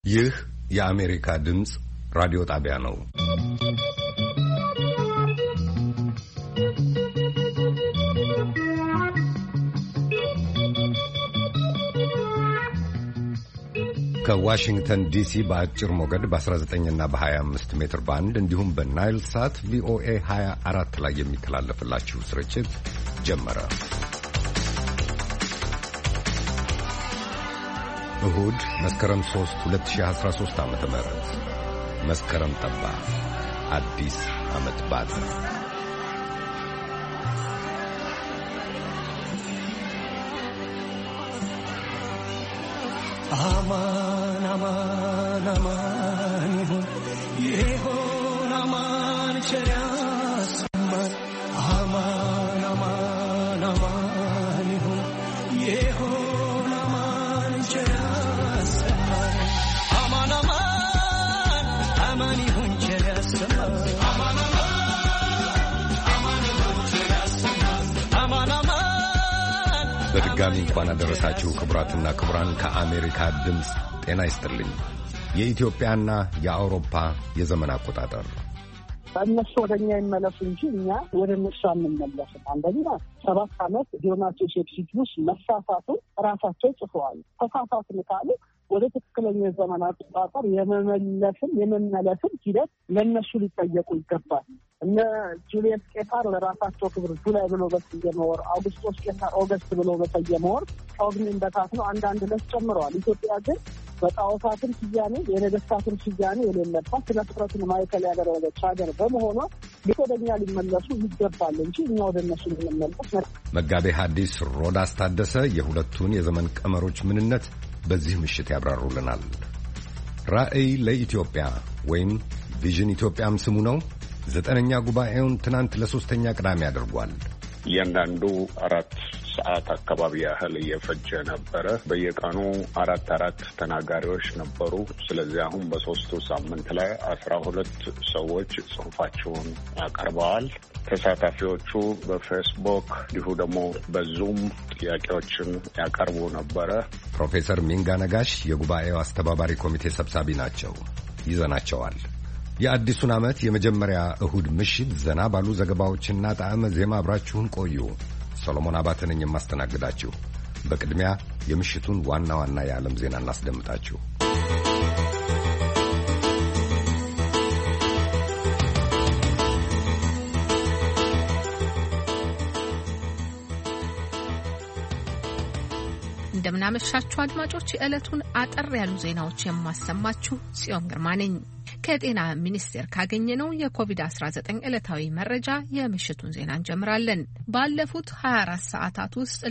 ይህ የአሜሪካ ድምጽ ራዲዮ ጣቢያ ነው። ከዋሽንግተን ዲሲ በአጭር ሞገድ በ19 እና በ25 ሜትር ባንድ እንዲሁም በናይል ሳት ቪኦኤ 24 ላይ የሚተላለፍላችሁ ስርጭት ጀመረ። እሁድ መስከረም 3 2013 ዓመተ ምህረት መስከረም ጠባ፣ አዲስ ዓመት ባተ። አማን አማን አማን ይሁን አማን ቸር ያሰማን። አማን አማን አማን ይሁን አማን ቸር ያሰማን። አማን አማን አማን ይሁን ቸር ያሰማን። አማን አማን ይሁን ቸር ያሰማን። አማን አማን። በድጋሚ እንኳን አደረሳችሁ ክቡራትና ክቡራን። ከአሜሪካ ድምፅ ጤና ይስጥልኝ። የኢትዮጵያና የአውሮፓ የዘመን አቆጣጠር እነሱ ወደኛ ይመለሱ እንጂ እኛ ወደ እነሱ አንመለስም። አንደኛ 7 ዓመት ዲዮናስዮስ ኤክሲቲዩስ መሳሳቱን ራሳቸው ጽፈዋል። ተሳሳትን ካሉ ወደ ትክክለኛ የዘመን አቆጣጠር የመመለስን ሂደት ለእነሱ ሊጠየቁ ይገባል። እነ ጁልየስ ቄሳር ለራሳቸው ክብር ጁላይ ብሎ በሰየመ ወር፣ አውግስጦስ ቄሳር ኦገስት ብሎ በሰየመ ወር ጳጉሜን በታትነው አንዳንድ ዕለት ጨምረዋል። ኢትዮጵያ ግን በጣዖታትን ስያሜ የነገስታትን ስያሜ የሌለባት ስነ ፍጥረትን ማዕከል ያደረገች ሀገር በመሆኗ ወደኛ ሊመለሱ ይገባል እንጂ እኛ ወደ እነሱ ልንመለስ። መጋቤ ሐዲስ ሮዳስ ታደሰ የሁለቱን የዘመን ቀመሮች ምንነት በዚህ ምሽት ያብራሩልናል። ራዕይ ለኢትዮጵያ ወይም ቪዥን ኢትዮጵያም ስሙ ነው። 9ኛ ጉባኤውን ትናንት ለ3ኛ ቅዳሜ አድርጓል። እያንዳንዱ 4 ሰዓት አካባቢ ያህል እየፈጀ ነበረ። በየቀኑ 4 ተናጋሪዎች ነበሩ። ስለዚህ አሁን በ3ቱ ሳምንት ላይ 12 ሰዎች ጽሑፋቸውን ያቀርበዋል። ተሳታፊዎቹ በፌስቡክ እንዲሁ ደግሞ በዙም ጥያቄዎችን ያቀርቡ ነበረ። ፕሮፌሰር ሚንጋ ነጋሽ የጉባኤው አስተባባሪ ኮሚቴ ሰብሳቢ ናቸው። ይዘናቸዋል። የአዲሱን ዓመት የመጀመሪያ እሁድ ምሽት ዘና ባሉ ዘገባዎችና ጣዕመ ዜማ አብራችሁን ቆዩ። ሰሎሞን አባተ ነኝ የማስተናግዳችሁ። በቅድሚያ የምሽቱን ዋና ዋና የዓለም ዜና እናስደምጣችሁ። እንደምናመሻችሁ አድማጮች፣ የዕለቱን አጠር ያሉ ዜናዎች የማሰማችሁ ጽዮን ግርማ ነኝ። ከጤና ሚኒስቴር ካገኘነው የኮቪድ-19 ዕለታዊ መረጃ የምሽቱን ዜና እንጀምራለን። ባለፉት 24 ሰዓታት ውስጥ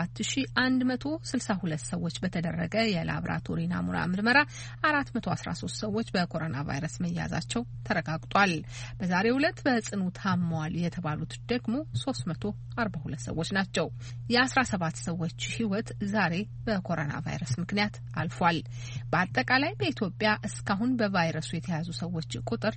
ለ7162 ሰዎች በተደረገ የላቦራቶሪ ናሙና ምርመራ 413 ሰዎች በኮሮና ቫይረስ መያዛቸው ተረጋግጧል። በዛሬው ዕለት በጽኑ ታመዋል የተባሉት ደግሞ 342 ሰዎች ናቸው። የ17 ሰዎች ሕይወት ዛሬ በኮሮና ቫይረስ ምክንያት አልፏል። በአጠቃላይ በኢትዮጵያ እስካሁን በቫይረሱ የተያዙ ሰዎች ቁጥር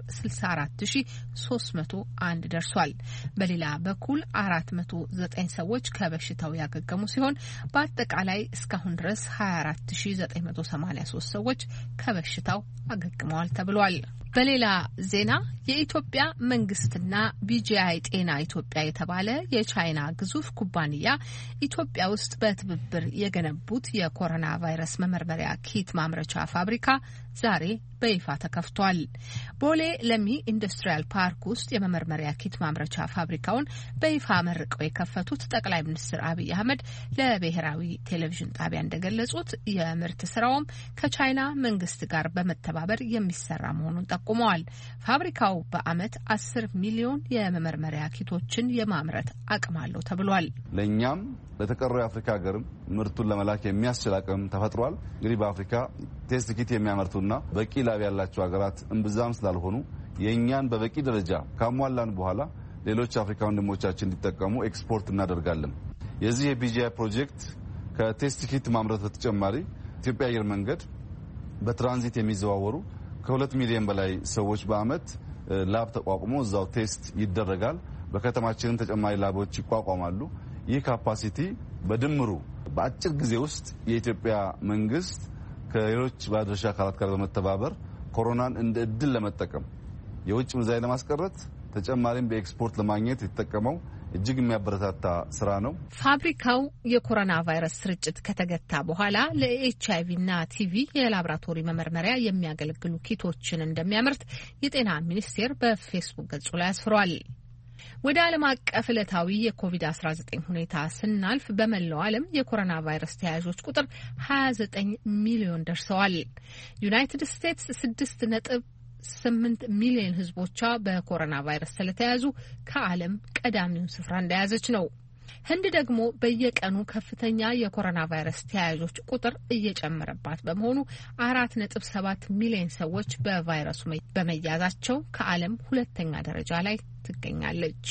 64301 ደርሷል። በሌላ በኩል 409 ሰዎች ከበሽታው ያገገሙ ሲሆን በአጠቃላይ እስካሁን ድረስ 24983 ሰዎች ከበሽታው አገግመዋል ተብሏል። በሌላ ዜና የኢትዮጵያ መንግስትና ቢጂአይ ጤና ኢትዮጵያ የተባለ የቻይና ግዙፍ ኩባንያ ኢትዮጵያ ውስጥ በትብብር የገነቡት የኮሮና ቫይረስ መመርመሪያ ኪት ማምረቻ ፋብሪካ ዛሬ በይፋ ተከፍቷል። ቦሌ ለሚ ኢንዱስትሪያል ፓርክ ውስጥ የመመርመሪያ ኪት ማምረቻ ፋብሪካውን በይፋ መርቀው የከፈቱት ጠቅላይ ሚኒስትር አብይ አህመድ ለብሔራዊ ቴሌቪዥን ጣቢያ እንደገለጹት የምርት ስራውም ከቻይና መንግስት ጋር በመተባበር የሚሰራ መሆኑን ጠቁመዋል። ፋብሪካው በአመት 10 ሚሊዮን የመመርመሪያ ኪቶችን የማምረት አቅም አለው ተብሏል። ለኛም ለተቀረው የአፍሪካ ሀገርም ምርቱን ለመላክ የሚያስችል አቅም ተፈጥሯል። እንግዲህ በአፍሪካ ቴስት ኪት የሚያመርቱና በቂ ላብ ያላቸው ሀገራት እምብዛም ስላልሆኑ የኛን በበቂ ደረጃ ካሟላን በኋላ ሌሎች አፍሪካ ወንድሞቻችን እንዲጠቀሙ ኤክስፖርት እናደርጋለን። የዚህ የቢጂአይ ፕሮጀክት ከቴስት ኪት ማምረት በተጨማሪ ኢትዮጵያ አየር መንገድ በትራንዚት የሚዘዋወሩ ከ2 ሚሊዮን በላይ ሰዎች በአመት ላብ ተቋቁሞ እዛው ቴስት ይደረጋል። በከተማችንም ተጨማሪ ላቦች ይቋቋማሉ። ይህ ካፓሲቲ በድምሩ በአጭር ጊዜ ውስጥ የኢትዮጵያ መንግስት ከሌሎች ባለድርሻ አካላት ጋር በመተባበር ኮሮናን እንደ እድል ለመጠቀም የውጭ ምንዛሪ ለማስቀረት ተጨማሪም በኤክስፖርት ለማግኘት የተጠቀመው እጅግ የሚያበረታታ ስራ ነው። ፋብሪካው የኮሮና ቫይረስ ስርጭት ከተገታ በኋላ ለኤችአይቪ እና ቲቪ የላቦራቶሪ መመርመሪያ የሚያገለግሉ ኪቶችን እንደሚያመርት የጤና ሚኒስቴር በፌስቡክ ገጹ ላይ አስፍሯል። ወደ ዓለም አቀፍ ዕለታዊ የኮቪድ-19 ሁኔታ ስናልፍ በመላው ዓለም የኮሮና ቫይረስ ተያዦች ቁጥር 29 ሚሊዮን ደርሰዋል። ዩናይትድ ስቴትስ 6.8 ሚሊዮን ሕዝቦቿ በኮሮና ቫይረስ ስለተያዙ ከዓለም ቀዳሚውን ስፍራ እንደያዘች ነው። ህንድ ደግሞ በየቀኑ ከፍተኛ የኮሮና ቫይረስ ተያዦች ቁጥር እየጨመረባት በመሆኑ 4.7 ሚሊዮን ሰዎች በቫይረሱ በመያዛቸው ከዓለም ሁለተኛ ደረጃ ላይ ትገኛለች።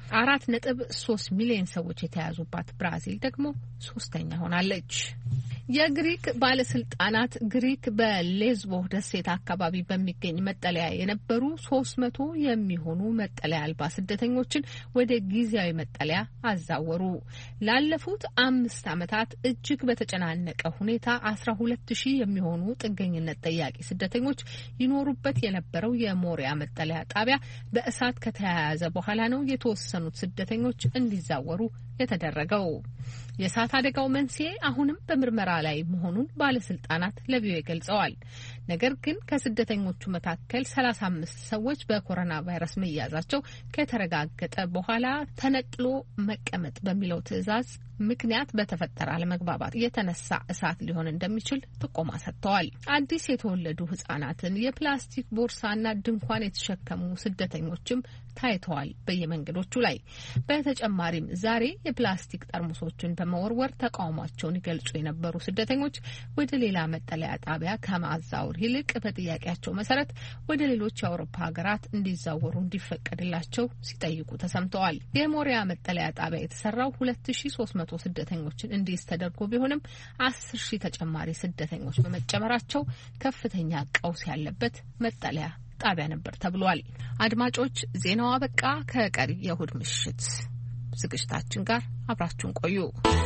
4.3 ሚሊዮን ሰዎች የተያዙባት ብራዚል ደግሞ ሶስተኛ ሆናለች። የግሪክ ባለስልጣናት ግሪክ በሌዝቦ ደሴት አካባቢ በሚገኝ መጠለያ የነበሩ 300 የሚሆኑ መጠለያ አልባ ስደተኞችን ወደ ጊዜያዊ መጠለያ አዛወሩ። ላለፉት 5 ዓመታት እጅግ በተጨናነቀ ሁኔታ 12,000 የሚሆኑ ጥገኝነት ጠያቂ ስደተኞች ይኖሩበት የነበረው የሞሪያ መጠለያ ጣቢያ በእሳት ከተያያዘ በኋላ ነው የተወሰኑት ስደተኞች እንዲዛወሩ የተደረገው። የእሳት አደጋው መንስኤ አሁንም በምርመራ ላይ መሆኑን ባለስልጣናት ለቪኦኤ ገልጸዋል። ነገር ግን ከስደተኞቹ መካከል 35 ሰዎች በኮሮና ቫይረስ መያዛቸው ከተረጋገጠ በኋላ ተነጥሎ መቀመጥ በሚለው ትዕዛዝ ምክንያት በተፈጠረ አለመግባባት የተነሳ እሳት ሊሆን እንደሚችል ጥቆማ ሰጥተዋል። አዲስ የተወለዱ ህጻናትን የፕላስቲክ ቦርሳና ድንኳን የተሸከሙ ስደተኞችም ታይተዋል በየመንገዶቹ ላይ። በተጨማሪም ዛሬ የፕላስቲክ ጠርሙሶችን በመወርወር ተቃውሟቸውን ይገልጹ የነበሩ ስደተኞች ወደ ሌላ መጠለያ ጣቢያ ከማዛወር ይልቅ በጥያቄያቸው መሰረት ወደ ሌሎች የአውሮፓ ሀገራት እንዲዛወሩ እንዲፈቀድላቸው ሲጠይቁ ተሰምተዋል። የሞሪያ መጠለያ ጣቢያ የተሰራው 2300 ስደተኞችን እንዲይዝ ተደርጎ ቢሆንም 10,000 ተጨማሪ ስደተኞች በመጨመራቸው ከፍተኛ ቀውስ ያለበት መጠለያ ጣቢያ ነበር ተብሏል። አድማጮች፣ ዜናው አበቃ። ከቀሪ የእሁድ ምሽት ዝግጅታችን ጋር አብራችሁን ቆዩ።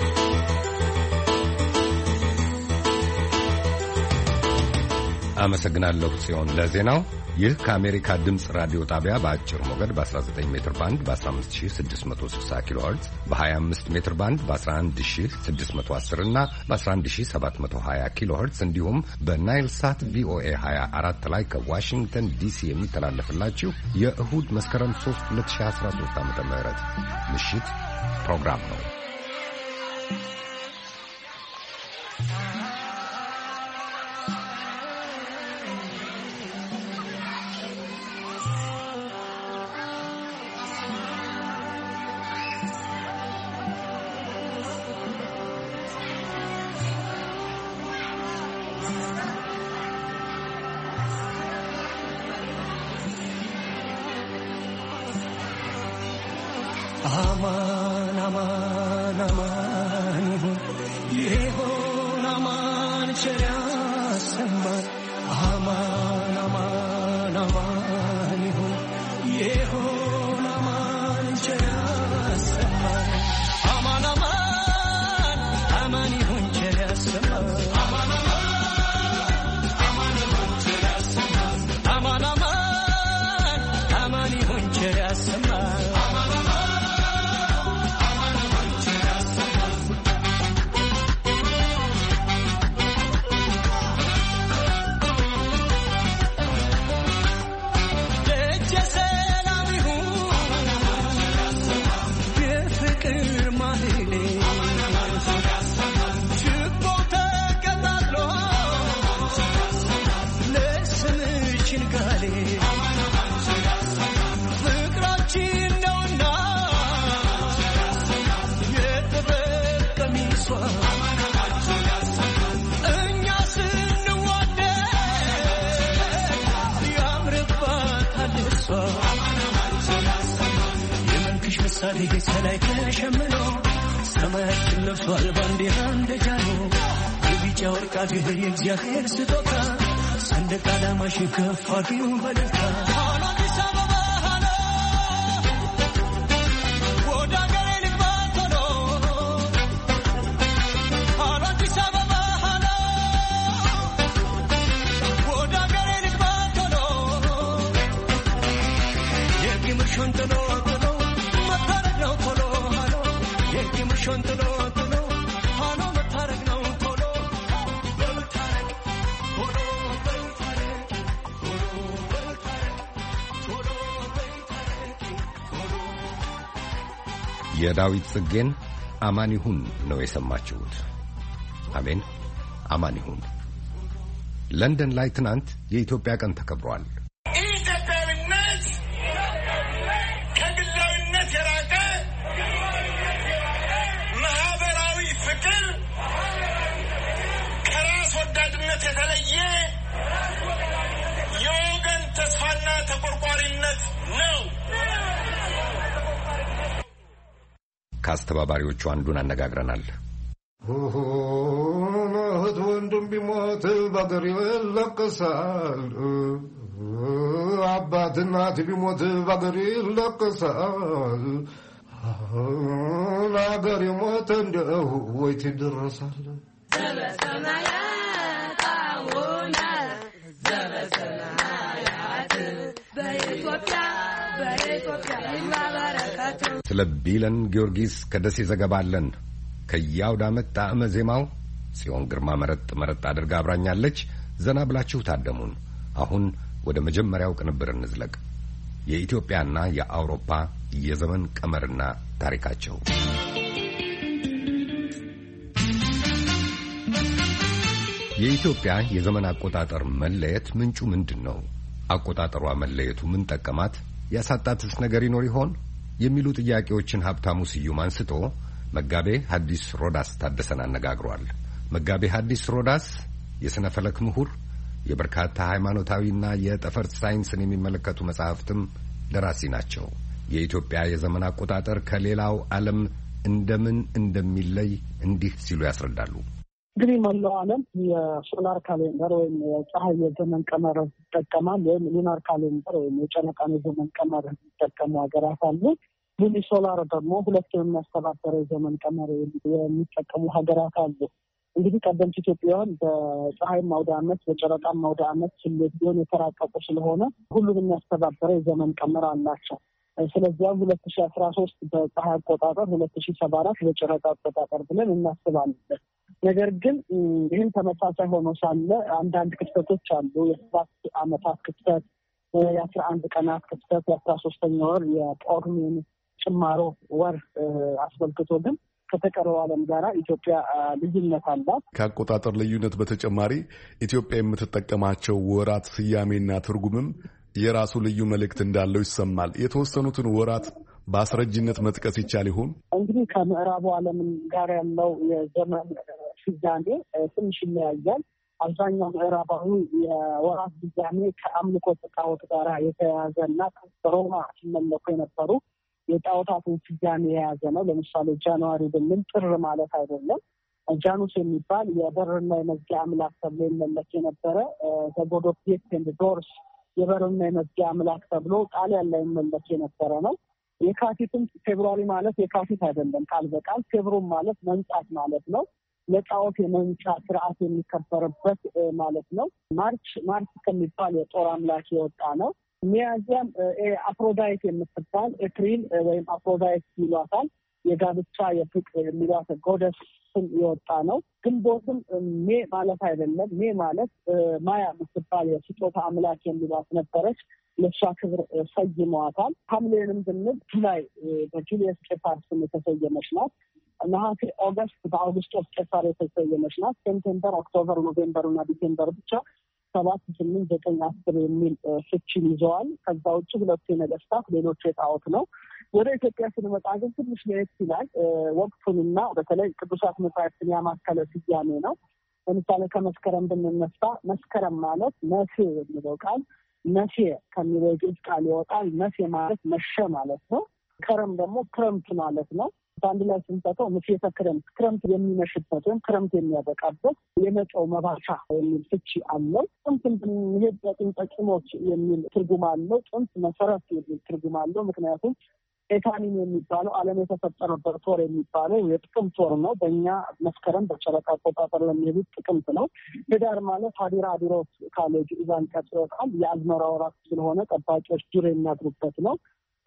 አመሰግናለሁ ጽዮን ለዜናው። ይህ ከአሜሪካ ድምፅ ራዲዮ ጣቢያ በአጭር ሞገድ በ19 ሜትር ባንድ በ15660 ኪሎ ሄርትዝ በ25 ሜትር ባንድ በ11610 እና በ11720 ኪሎ ሄርትዝ እንዲሁም በናይል ሳት ቪኦኤ 24 ላይ ከዋሽንግተን ዲሲ የሚተላለፍላችሁ የእሁድ መስከረም 3 2013 ዓ.ም ምሽት ፕሮግራም ነው። አማን አማን አማን ይሁን አማን ቸር ያሰማን። አማን አማን አማን ይሁን አማን ቸር ያሰማን። አማን አማን አማን ይሁን ቸር ያሰማን። አማን አማን ይሁን ቸር ያሰማን። አማን አማን ይሁን ቸር ያሰማን። ከላይ ተሸምኖ ሰማያችን ለብሷል ባንዲራ እንደጃኖ የቢጫ ወርቅ አገር የእግዚአብሔር ስጦታ ሰንደቅ ዓላማሽ ከፍ አድርጊው በደስታ ነው ቶሎ ሃሎ የቂምሽን ጥሎ ጥሎ ሃሎ መታረቅ ነው ቶሎ በልታረቅ ቶሎ በልታረቅ ቶሎ በልታረቅ ቶሎ በልታረቅ ቶሎ የዳዊት ጽጌን አማን ይሁን ነው የሰማችሁት። አሜን አማን ይሁን። ለንደን ላይ ትናንት የኢትዮጵያ ቀን ተከብሯል። ኢትዮጵያዊነት ከግላዊነት የራቀ ማህበራዊ ፍቅር ከራስ ወዳድነት የተለየ የወገን ተስፋና ተቆርቋሪነት ነው። ከአስተባባሪዎቹ አንዱን አነጋግረናል። እህት ወንድም ቢሞት በአገር ይለቅሳል፣ አባት እናት ቢሞት በአገር ይለቅሳል። ለአገር የሞተ እንደው ወይት ይደረሳል። ዘበሰማያት አቡነ ዘበሰማያት በኢትዮጵያ ይባረከቱ። ስለ ቢለን ጊዮርጊስ ከደሴ ዘገባ አለን። ከያውድ ዓመት ጣዕመ ዜማው ጽዮን ግርማ መረጥ አድርጋ አብራኛለች። ዘና ብላችሁ ታደሙን። አሁን ወደ መጀመሪያው ቅንብር እንዝለቅ። የኢትዮጵያና የአውሮፓ የዘመን ቀመርና ታሪካቸው። የኢትዮጵያ የዘመን አቆጣጠር መለየት ምንጩ ምንድን ነው? አቆጣጠሯ መለየቱ ምን ጠቀማት? ያሳጣትስ ነገር ይኖር ይሆን? የሚሉ ጥያቄዎችን ሀብታሙ ስዩም አንስቶ መጋቤ ሐዲስ ሮዳስ ታደሰን አነጋግሯል። መጋቤ ሐዲስ ሮዳስ የሥነ ፈለክ ምሁር፣ የበርካታ ሃይማኖታዊና የጠፈር ሳይንስን የሚመለከቱ መጻሕፍትም ደራሲ ናቸው። የኢትዮጵያ የዘመን አቆጣጠር ከሌላው ዓለም እንደምን እንደሚለይ እንዲህ ሲሉ ያስረዳሉ። እንግዲህ መላው ዓለም የሶላር ካሌንደር ወይም የፀሐይ የዘመን ቀመር ይጠቀማል። ወይም ሉናር ካሌንደር ወይም የጨረቃን የዘመን ቀመር የሚጠቀሙ ሀገራት አሉ። ሉኒ ሶላር ደግሞ ሁለቱን የሚያስተባበረ የዘመን ቀመር የሚጠቀሙ ሀገራት አሉ። እንግዲህ ቀደምት ኢትዮጵያውያን በፀሐይ አውደ ዓመት በጨረቃም አውደ ዓመት ስሌት ቢሆን የተራቀቁ ስለሆነ ሁሉን የሚያስተባበረ የዘመን ቀመር አላቸው። ስለዚያም 2013 በፀሐይ አቆጣጠር 2074 በጨረቃ አቆጣጠር ብለን እናስባለን። ነገር ግን ይህን ተመሳሳይ ሆኖ ሳለ አንዳንድ ክስተቶች አሉ። የ7 ዓመታት ክስተት፣ የ11 ቀናት ክስተት፣ የ13ኛ ወር የጳጉሜን ጭማሮ ወር አስመልክቶ ግን ከተቀረው ዓለም ጋራ ኢትዮጵያ ልዩነት አላት። ከአቆጣጠር ልዩነት በተጨማሪ ኢትዮጵያ የምትጠቀማቸው ወራት ስያሜና ትርጉምም የራሱ ልዩ መልእክት እንዳለው ይሰማል። የተወሰኑትን ወራት በአስረጅነት መጥቀስ ይቻል ይሆን? እንግዲህ ከምዕራቡ ዓለም ጋር ያለው የዘመን ስያሜ ትንሽ ይለያያል። አብዛኛው ምዕራባዊ የወራት ስያሜ ከአምልኮ ጣዖት ጋር የተያያዘና ሮማ ሲመለኩ የነበሩ የጣዖታትን ስያሜ የያዘ ነው። ለምሳሌ ጃንዋሪ ብንል ጥር ማለት አይደለም። ጃኑስ የሚባል የበርና የመዝጊያ አምላክ ተብሎ ይመለክ የነበረ ዘጎድ ኦፍ ጌትስ ኤንድ ዶርስ የበርና የመዝጊያ አምላክ ተብሎ ጣሊያን ላይ ይመለክ የነበረ ነው። የካቲትም ፌብሩዋሪ ማለት የካቲት አይደለም ቃል በቃል ፌብሩም ማለት መንጻት ማለት ነው። ለጣዖት የመንጫ ስርዓት የሚከበርበት ማለት ነው። ማርች ከሚባል የጦር አምላክ የወጣ ነው። ሚያዚያም አፍሮዳይት የምትባል ኤፕሪል ወይም አፍሮዳይት ይሏታል የጋብቻ የፍቅር የሚሏት ጎደስ ስም የወጣ ነው። ግንቦትም ሜ ማለት አይደለም። ሜ ማለት ማያ የምትባል የስጦታ አምላክ የሚሏት ነበረች። ለእሷ ክብር ሰይመዋታል። ሐምሌንም ብንል ጁላይ በጁሊየስ ቄሳር ስም የተሰየመች ናት። ነሐሴ ኦገስት በአውግስጦስ ቄሳር የተሰየመች ናት። ሴፕቴምበር፣ ኦክቶበር፣ ኖቬምበር እና ዲሴምበር ብቻ 7፣ 8፣ 9፣ 10 የሚል ፍቺን ይዘዋል። ከዛ ውጭ ሁለቱ የነገስታት ሌሎቹ የጣዖት ነው። ወደ ኢትዮጵያ ስንመጣ ግን ትንሽ ለየት ይላል። ወቅቱንና በተለይ ቅዱሳት መጻሕፍትን ያማከለ ስያሜ ነው። ለምሳሌ ከመስከረም ብንነሳ መስከረም ማለት መሴ የሚለው ቃል መሴ ከሚለው ግዕዝ ቃል ይወጣል። መሴ ማለት መሸ ማለት ነው። ከረም ደግሞ ክረምት ማለት ነው። በአንድ ላይ ስንጠቀው ምሴተ ክረምት የሚመሽበት ወይም ክረምት የሚያበቃበት የመጪው መባቻ የሚል ፍቺ አለው። ጥንት ብንሄድ በጥንተ ቂሞች የሚል ትርጉም አለው። ጥንት መሰረት የሚል ትርጉም አለው። ምክንያቱም ኤታኒም የሚባለው ዓለም የተፈጠረበት ወር የሚባለው የጥቅምት ወር ነው። በእኛ መስከረም በጨረቃ አቆጣጠር ለሚሄዱት ጥቅምት ነው። ህዳር ማለት ሀዲራ አዲሮስ ካሌጅ ኢዛን ቀጥሮታል። የአዝመራ ወራት ስለሆነ ጠባቂዎች ዱር የሚያድሩበት ነው።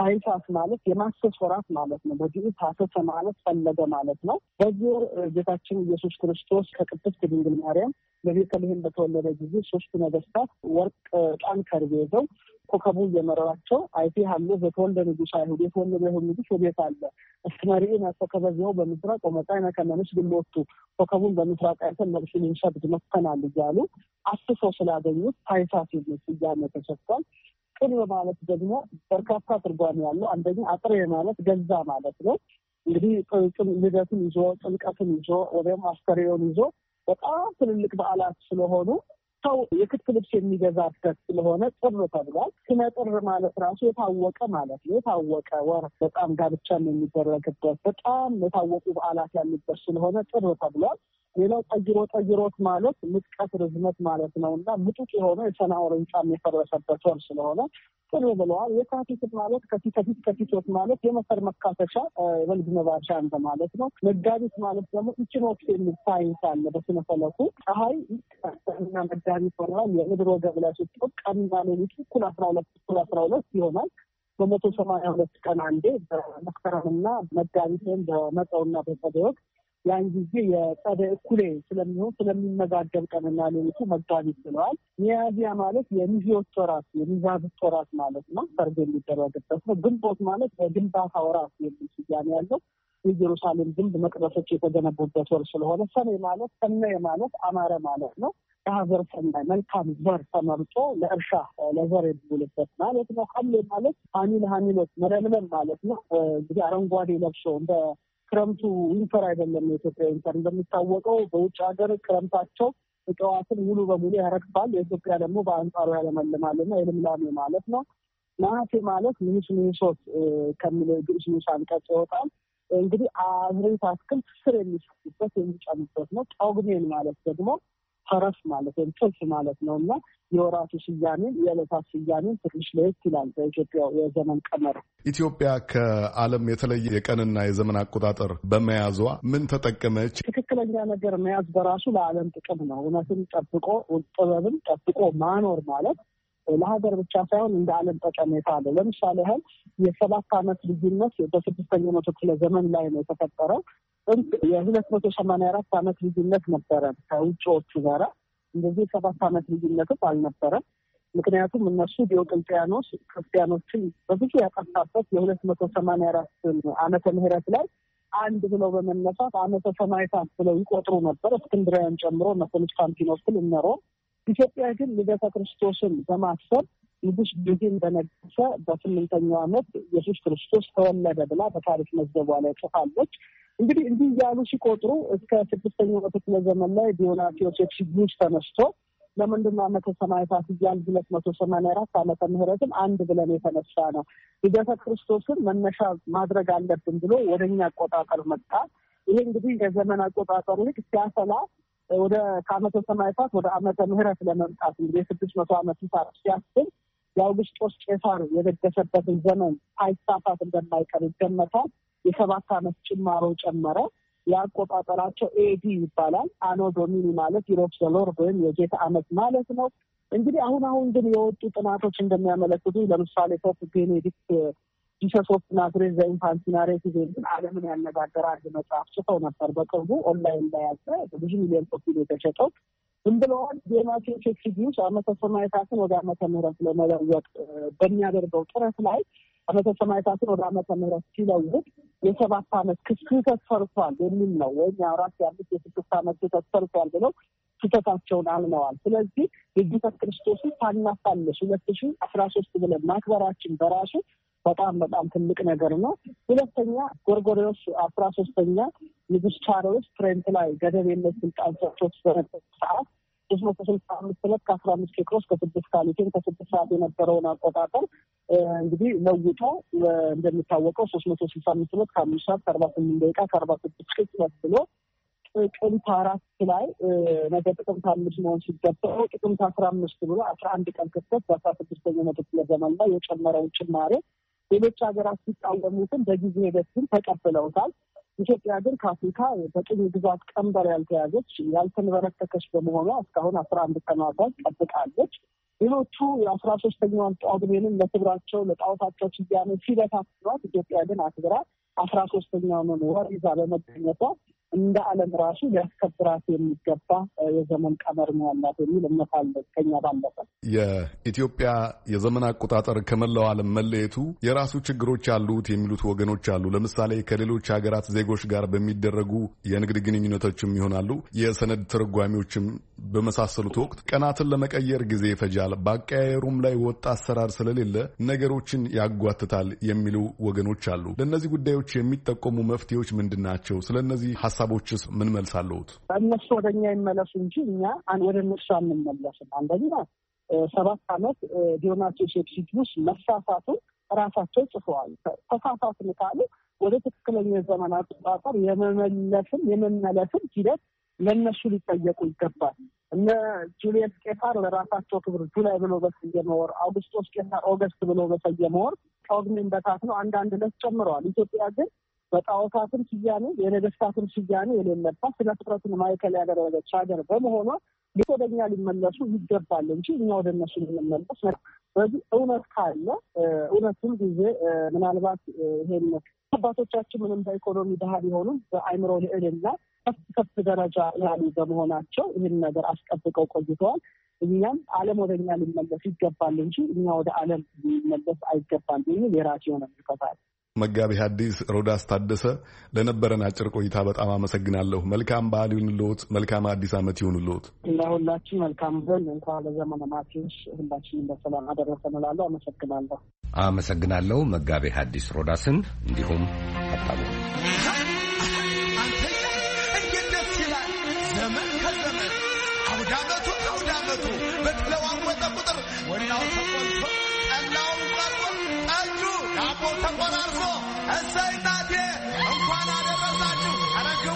ታኅሳስ ማለት የማሰስ ወራት ማለት ነው። በዚህ ታሰሰ ማለት ፈለገ ማለት ነው። በዚህ ጌታችን ኢየሱስ ክርስቶስ ከቅድስት ድንግል ማርያም በቤተልሔም በተወለደ ጊዜ ሶስቱ ነገስታት ወርቅ፣ ዕጣን፣ ከርቤ ይዘው ኮከቡ እየመረራቸው አይቴሃሉ በተወልደ ንጉሥ አይሁድ የተወለደ ይሁን ንጉሥ ወዴት አለ እስመሪኤን ያተከበዚያው በምስራቅ ወመጣይነ ከመንሽ ግንቦቱ ኮከቡን በምስራቅ አይተን ነብሱን እንሸብድ መጥተናል እያሉ አስሰው ስላገኙት ታኅሳስ የሚል ስያሜ ተሰጥቷል። ጥር ማለት ደግሞ በርካታ ትርጓሜ ያለው አንደኛ አጥር ማለት ገዛ ማለት ነው። እንግዲህ ልደትን ይዞ ጥምቀትን ይዞ ወይም አስተርእዮን ይዞ በጣም ትልልቅ በዓላት ስለሆኑ ሰው የክት ልብስ የሚገዛበት ስለሆነ ጥር ተብሏል። ስነ ጥር ማለት ራሱ የታወቀ ማለት ነው። የታወቀ ወር በጣም ጋብቻም የሚደረግበት በጣም የታወቁ በዓላት ያሉበት ስለሆነ ጥር ተብሏል። ሌላው ጠይሮት ማለት ምጥቀት ርዝመት ማለት ነው እና ምጡቅ የሆነ የሰናዖር ሕንጻም የፈረሰበት ወር ስለሆነ ጥር ብለዋል። የካቲት ማለት ከፊት ማለት የመሰር መካፈሻ የበልግ መባቻ እንደ ማለት ነው። መጋቢት ማለት ደግሞ ኢኪኖክስ የሚል ሳይንስ አለ በስነ ፈለኩ። ፀሐይ እና መጋቢት ሆኗል። የምድር ወገብ ላይ ስትቆም ቀንና ሌሊቱ እኩል 12 ይሆናል። በ182 ቀን አንዴ በመስከረምና መጋቢት ወይም በመጸውና በጸደይ ወቅት ያን ጊዜ የጸደይ እኩሌ ስለሚሆን ስለሚመጋገብ ቀንና ሌሊቱ መጋቢት ብለዋል። ሚያዝያ ማለት የሚዜዎች ወራት የሚዛብት ወራት ማለት ነው። ሰርግ የሚደረግበት ነው። ግንቦት ማለት የግንባታ ወራት የሚል ስያሜ ያለው የኢየሩሳሌም ግንብ መቅደሶች የተገነቡበት ወር ስለሆነ ሰኔ ማለት አማረ ማለት ነው። የሀገር ሰናይ መልካም ዘር ተመርጦ ለእርሻ ለዘር የሚውልበት ማለት ነው። ሐምሌ ማለት ሐሚሎት መለምለም ማለት ነው። እንግዲህ አረንጓዴ ለብሶ እንደ ክረምቱ ዊንተር አይደለም። የኢትዮጵያ ዊንተር እንደሚታወቀው በውጭ ሀገር ክረምታቸው እጽዋትን ሙሉ በሙሉ ያረግፋል። የኢትዮጵያ ደግሞ በአንጻሩ ያለመልማልና የልምላሜ ማለት ነው። ነሐሴ ማለት ሚኒሶት ከሚለው ግዕዝ ንዑስ አንቀጽ ይወጣል። እንግዲህ አዝርዕት አትክልት ስር የሚሰጡበት የሚጨምበት ነው። ጳጉሜን ማለት ደግሞ ፈረስ ማለት ወይም ጥልፍ ማለት ነው እና የወራቱ ስያሜን የዕለታት ስያሜን ትንሽ ለየት ይላል። በኢትዮጵያ የዘመን ቀመር ኢትዮጵያ ከዓለም የተለየ የቀንና የዘመን አቆጣጠር በመያዟ ምን ተጠቀመች? ትክክለኛ ነገር መያዝ በራሱ ለዓለም ጥቅም ነው። እውነትን ጠብቆ ጥበብን ጠብቆ ማኖር ማለት ለሀገር ብቻ ሳይሆን እንደ ዓለም ጠቀሜታ አለው። ለምሳሌ ያህል የ7 ዓመት ልዩነት በ6ኛው መቶ ክፍለ ዘመን ላይ ነው የተፈጠረው። የ284 ዓመት ልዩነት ነበረ ከውጭዎቹ ጋራ። እንደዚህ 7 ዓመት ልዩነትም አልነበረም። ምክንያቱም እነሱ ዲዮቅልጥያኖስ ክርስቲያኖችን በብዙ ያጠፋበት የ284 ዓመተ ምህረት ላይ አንድ ብለው በመነሳት ዓመተ ሰማዕታት ብለው ይቆጥሩ ነበር። እስክንድርያን ጨምሮ እነ ኮንስታንቲኖስን እነ ሮም። ኢትዮጵያ ግን ልደተ ክርስቶስን በማሰብ ንጉሥ ጊዜን በነገሰ በ8ኛው ዓመት ኢየሱስ ክርስቶስ ተወለደ ብላ በታሪክ መዝገቧ ላይ ጽፋለች። እንግዲህ እንዲህ እያሉ ሲቆጥሩ እስከ 6ኛው መቶ ክፍለ ዘመን ላይ ዲዮናስዮስ ኤክሲጉስ ተነስቶ ለምንድነው ዓመተ ሰማዕታት እያል 284 ዓመተ ምህረትን አንድ ብለን የተነሳ ነው ልደተ ክርስቶስን መነሻ ማድረግ አለብን ብሎ ወደኛ አቆጣጠር መጣ። ይሄ እንግዲህ የዘመን አቆጣጠሩ ልክ ሲያሰላ ወደ ከዓመተ ሰማዕታት ወደ ዓመተ ምህረት ለመምጣት እንግዲህ 600 ዓመት ሲያስብ የአውግስጦስ ቄሳር የደገሰበትን ዘመን ሳይሳሳት እንደማይቀር ይገመታል። የ7 ዓመት ጭማሮ ጨመረ። የአቆጣጠራቸው ኤዲ ይባላል። አኖ ዶሚኒ ማለት ዩሮፕ ዘሎርድ ወይም የጌታ ዓመት ማለት ነው። እንግዲህ አሁን ግን የወጡ ጥናቶች እንደሚያመለክቱ ለምሳሌ ፖፕ ቤኔዲክት ጂሰስ ኦፍ ናዝሬት ዘኢንፋንት ናሬቲቭ ግን ዓለምን ያነጋገረ አንድ መጽሐፍ ጽፈው ነበር። በቅርቡ ኦንላይን ላይ ያለ ብዙ ሚሊዮን ኮፒ የተሸጠው ዝም ብለዋል። ዲዮናስዮስ ኤክሲጉስ ዓመተ ሰማዕታትን ወደ ዓመተ ምህረት ለመለወጥ በሚያደርገው ጥረት ላይ ዓመተ ሰማዕታትን ወደ ዓመተ ምህረት ሲለውጥ የ7 ዓመት ክስተት ሰርቷል የሚል ነው። ወይም የ6 ዓመት ክስተት ሰርቷል ብለው ስህተታቸውን አምነዋል። ስለዚህ የጌታ ክርስቶስን ታናፋለሽ 2013 ብለን ማክበራችን በራሱ በጣም ትልቅ ነገር ነው። ሁለተኛ ጎርጎርዮስ 13ኛ ንጉሥ ቻርልስ ትሬንት ላይ ገደብ የለሽ ስልጣን ሰጥቶት በነበረ ሰዓት 365 ዕለት ከ15 ኬክሮስ ከ6 ካሊቴን ከ6 ሰዓት የነበረውን አቆጣጠር እንግዲህ ለውጦ እንደሚታወቀው 365 ዕለት ከ5 ሰዓት ከ48 ደቂቃ ከ46 ቅጽበት ብሎ ጥቅምት 4 ላይ ነገ ጥቅምት 5 መሆን ሲገባው ጥቅምት 15 ብሎ 11 ቀን ክፍተት በ16ኛው መቶ ክፍለ ዘመን ላይ የጨመረውን ጭማሬ ሌሎች ሀገራት ሲቃወሙትን በጊዜ ሂደት ግን ተቀብለውታል። ኢትዮጵያ ግን ከአፍሪካ በቅኝ ግዛት ቀንበር ያልተያዘች ያልተንበረከከች በመሆኗ እስካሁን 11 ቀናቷን ጠብቃለች። ሌሎቹ የ13ኛውን ጳጉሜንን ለክብራቸው ለጣዖታቸው ስያሜ ሲበታትኗት ኢትዮጵያ ግን አክብራ 13ኛውን ወር ይዛ በመገኘቷ እንደ ዓለም ራሱ ሊያስከብራት የሚገባ የዘመን ቀመር ነው ያላት የሚል እምነት አለ። ከኛ ባለፈ የኢትዮጵያ የዘመን አቆጣጠር ከመላው ዓለም መለየቱ የራሱ ችግሮች አሉት የሚሉት ወገኖች አሉ። ለምሳሌ ከሌሎች ሀገራት ዜጎች ጋር በሚደረጉ የንግድ ግንኙነቶችም ይሆናሉ የሰነድ ተረጓሚዎችም በመሳሰሉት ወቅት ቀናትን ለመቀየር ጊዜ ይፈጃል፣ በአቀያየሩም ላይ ወጥ አሰራር ስለሌለ ነገሮችን ያጓትታል የሚሉ ወገኖች አሉ። ለእነዚህ ጉዳዮች የሚጠቆሙ መፍትሄዎች ምንድን ናቸው? ስለነዚህ ሀሳቦችስ ምን መልስ አለዎት? እነሱ ወደኛ ይመለሱ እንጂ እኛ ወደ እነሱ አንመለስም። አንደኛ 7 ዓመት ዲዮናስዮስ ኤክሲቲዩስ መሳሳቱን ራሳቸው ጽፈዋል። ተሳሳትን ካሉ ወደ ትክክለኛ የዘመን አቆጣጠር የመመለስን ሂደት ለእነሱ ሊጠየቁ ይገባል። እነ ጁልየስ ቄሳር ለራሳቸው ክብር ጁላይ ብሎ በሰየመ ወር፣ አውግስጦስ ቄሳር ኦገስት ብሎ በሰየመ ወር ጳጉሜን በታት ነው አንዳንድ ዕለት ጨምረዋል። ኢትዮጵያ ግን በጣዖታትም ስያሜ የነገስታትም ስያሜ የሌለባት ስነ ፍጥረትን ማዕከል ያደረገች ሀገር በመሆኗ ወደኛ ሊመለሱ ይገባል እንጂ እኛ ወደ እነሱ ልንመለስ። ስለዚህ እውነት ካለ እውነቱም ጊዜ ምናልባት ይሄን አባቶቻችን ምንም በኢኮኖሚ ድሃ ቢሆኑም በአእምሮ ልዕልና ከፍ ደረጃ ያሉ በመሆናቸው ይህን ነገር አስጠብቀው ቆይተዋል። እኛም ዓለም ወደኛ ሊመለስ ይገባል እንጂ እኛ ወደ ዓለም ሊመለስ አይገባም የሚል የራሴ የሆነ ምልከታ። መጋቢ ሐዲስ ሮዳስ ታደሰ ለነበረን አጭር ቆይታ በጣም አመሰግናለሁ። መልካም በዓል ይሁንልዎት። መልካም አዲስ ዓመት ይሁንልዎት። ለሁላችን መልካም በዓል። እንኳን ለዘመነ ማቴዎስ ሁላችንም በሰላም አደረሰን እላለሁ። አመሰግናለሁ መጋቢ ሐዲስ ሮዳስን እንዲሁም ሀብታሙ። እንዴት ደስ ይላል! ዘመን ከዘመን አውዳመቱ በተለዋወጠ ቁጥር ወናው ተቆልቶ ጠላው ቀርቦ ጠጁ ዳቦ ተቆራርሶ እሰይ እናቴ እንኳን አደረሳችሁ አረግቡ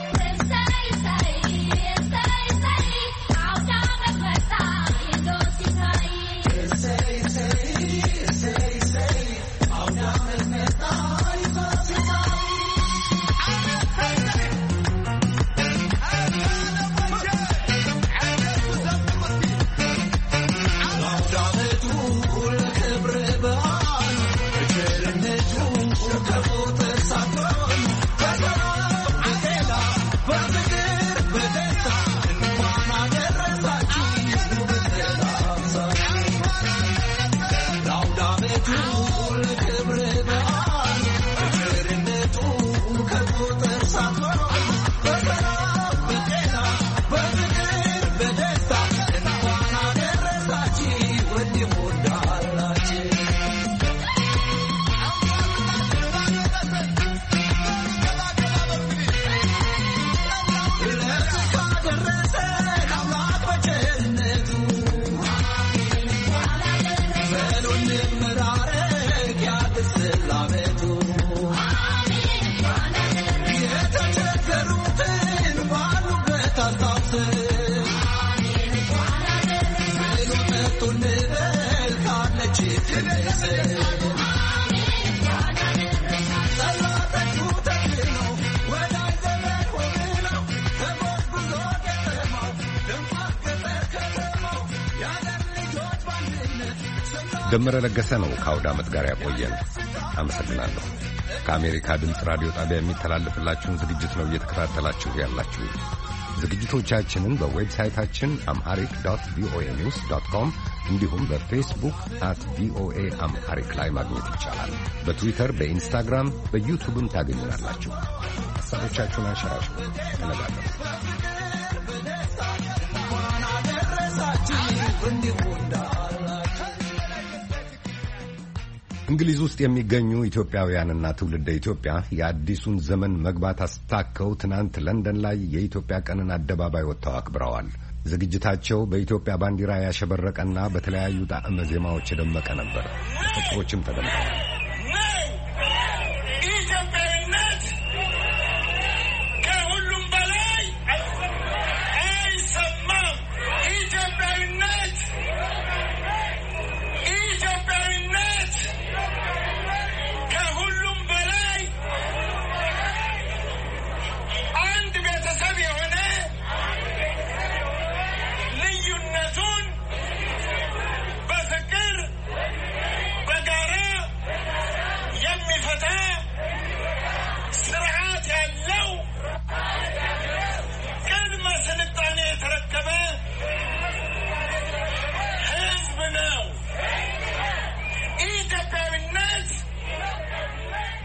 ደመረ ለገሰ ነው ከአውደ ዓመት ጋር ያቆየን። አመሰግናለሁ። ከአሜሪካ ድምፅ ራዲዮ ጣቢያ የሚተላለፍላችሁን ዝግጅት ነው እየተከታተላችሁ ያላችሁ። ዝግጅቶቻችንን በዌብሳይታችን amharic.voanews.com እንዲሁም በፌስቡክ @voa amharic ላይ ማግኘት ይቻላል። በትዊተር፣ በኢንስታግራም፣ በዩቱብም ታገኙናላችሁ። ሐሳቦቻችሁን አንሸራሽሩ፣ ተነጋገሩ። እንግሊዝ ውስጥ የሚገኙ ኢትዮጵያውያንና ትውልደ ኢትዮጵያ የአዲሱን ዘመን መግባት አስታከው ትናንት ለንደን ላይ የኢትዮጵያ ቀንን አደባባይ ወጥተው አክብረዋል። ዝግጅታቸው በኢትዮጵያ ባንዲራ ያሸበረቀና በተለያዩ ጣዕመ ዜማዎች የደመቀ ነበር። መፈክሮችም ተደምጠዋል። ኢትዮጵያዊነት ከሁሉም በላይ አይሰማም። ኢትዮጵያዊነት ከሁሉም በላይ አንድ ቤተሰብ የሆነ ልዩነቱን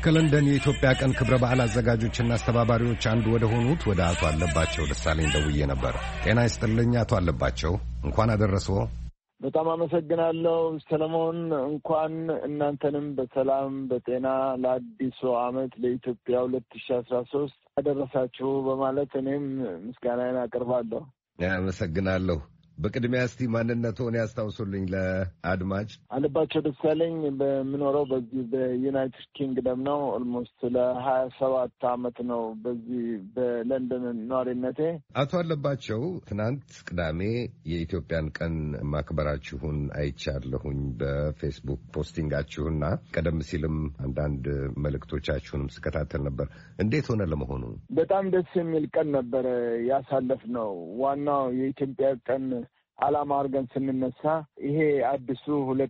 ከለንደን የኢትዮጵያ ቀን ክብረ በዓል አዘጋጆችና አስተባባሪዎች አንዱ ወደ ሆኑት ወደ አቶ አለባቸው ደሳለኝ ደውዬ ነበር። ጤና ይስጥልኝ አቶ አለባቸው፣ እንኳን አደረሰዎ። በጣም አመሰግናለሁ ሰለሞን። እንኳን እናንተንም በሰላም በጤና ለአዲሱ ዓመት ለኢትዮጵያ 2013 አደረሳችሁ በማለት እኔም ምስጋናዬን አቀርባለሁ። አመሰግናለሁ። በቅድሚያ እስቲ ማንነትዎን ያስታውሱልኝ ለአድማጭ። አለባቸው ደሳለኝ በምኖረው በዚህ በዩናይትድ ኪንግደም ነው። ኦልሞስት ለ27 ዓመት ነው በዚህ በለንደን ነዋሪነቴ። አቶ አለባቸው ትናንት ቅዳሜ የኢትዮጵያን ቀን ማክበራችሁን አይቻለሁኝ በፌስቡክ ፖስቲንጋችሁና ቀደም ሲልም አንዳንድ መልእክቶቻችሁንም ስከታተል ነበር። እንዴት ሆነ ለመሆኑ? በጣም ደስ የሚል ቀን ነበረ ያሳለፍነው። ዋናው የኢትዮጵያ ቀን ዓላማ አድርገን ስንነሳ ይሄ አዲሱ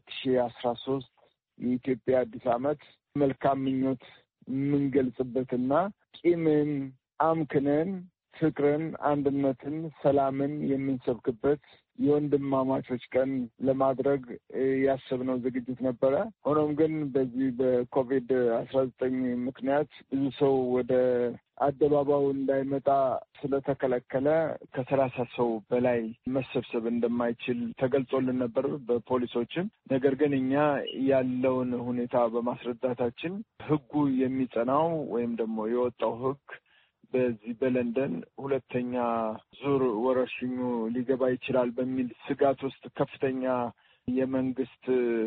2013 የኢትዮጵያ አዲስ ዓመት መልካም ምኞት የምንገልጽበትና ቂምን አምክነን ፍቅርን፣ አንድነትን፣ ሰላምን የምንሰብክበት የወንድማማቾች ቀን ለማድረግ ያሰብነው ዝግጅት ነበረ። ሆኖም ግን በዚህ በኮቪድ-19 ምክንያት ብዙ ሰው ወደ አደባባዩ እንዳይመጣ ስለተከለከለ ከ30 ሰው በላይ መሰብሰብ እንደማይችል ተገልጾልን ነበር በፖሊሶችም። ነገር ግን እኛ ያለውን ሁኔታ በማስረዳታችን ሕጉ የሚጸናው ወይም ደግሞ የወጣው ሕግ በዚህ በለንደን ሁለተኛ ዙር ወረርሽኙ ሊገባ ይችላል በሚል ስጋት ውስጥ ከፍተኛ የመንግስት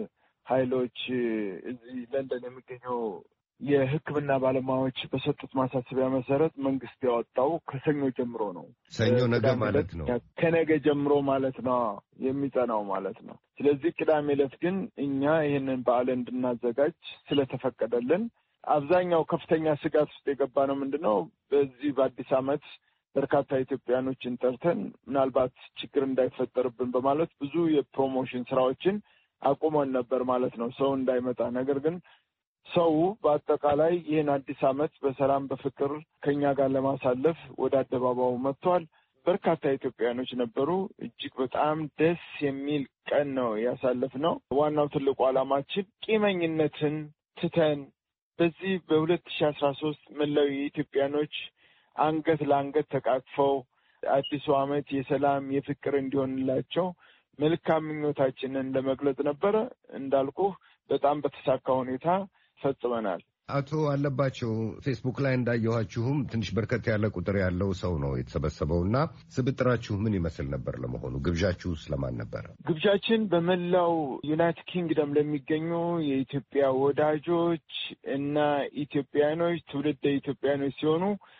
ኃይሎች እዚህ ለንደን የሚገኘው የሕክምና ባለሙያዎች በሰጡት ማሳሰቢያ መሰረት መንግስት ያወጣው ከሰኞ ጀምሮ ነው። ሰኞ ነገ ማለት ነው። ከነገ ጀምሮ ማለት ነው የሚጸናው ማለት ነው። ስለዚህ ቅዳሜ ዕለት ግን እኛ ይህንን በዓል እንድናዘጋጅ ስለተፈቀደልን አብዛኛው ከፍተኛ ስጋት ውስጥ የገባ ነው። ምንድነው በዚህ በአዲስ ዓመት በርካታ ኢትዮጵያኖችን ጠርተን ምናልባት ችግር እንዳይፈጠርብን በማለት ብዙ የፕሮሞሽን ስራዎችን አቁመን ነበር ማለት ነው፣ ሰው እንዳይመጣ። ነገር ግን ሰው በአጠቃላይ ይህን አዲስ ዓመት በሰላም በፍቅር ከኛ ጋር ለማሳለፍ ወደ አደባባዩ መጥቷል። በርካታ ኢትዮጵያኖች ነበሩ። እጅግ በጣም ደስ የሚል ቀን ነው ያሳለፍነው። ዋናው ትልቁ ዓላማችን ቂመኝነትን ትተን በዚህ በ2013 መላው የኢትዮጵያኖች አንገት ለአንገት ተቃቅፈው አዲሱ ዓመት የሰላም የፍቅር እንዲሆንላቸው መልካም ምኞታችንን ለመግለጽ ነበረ። እንዳልኩህ በጣም በተሳካ ሁኔታ ፈጽመናል። አቶ አለባቸው ፌስቡክ ላይ እንዳየኋችሁም ትንሽ በርከት ያለ ቁጥር ያለው ሰው ነው የተሰበሰበውና ስብጥራችሁ ምን ይመስል ነበር ለመሆኑ? ግብዣችሁ ስለማን ነበረ? ግብዣችን በመላው ዩናይትድ ኪንግደም ለሚገኙ የኢትዮጵያ ወዳጆች እና ኢትዮጵያኖች፣ ትውልደ ኢትዮጵያኖች ሲሆኑ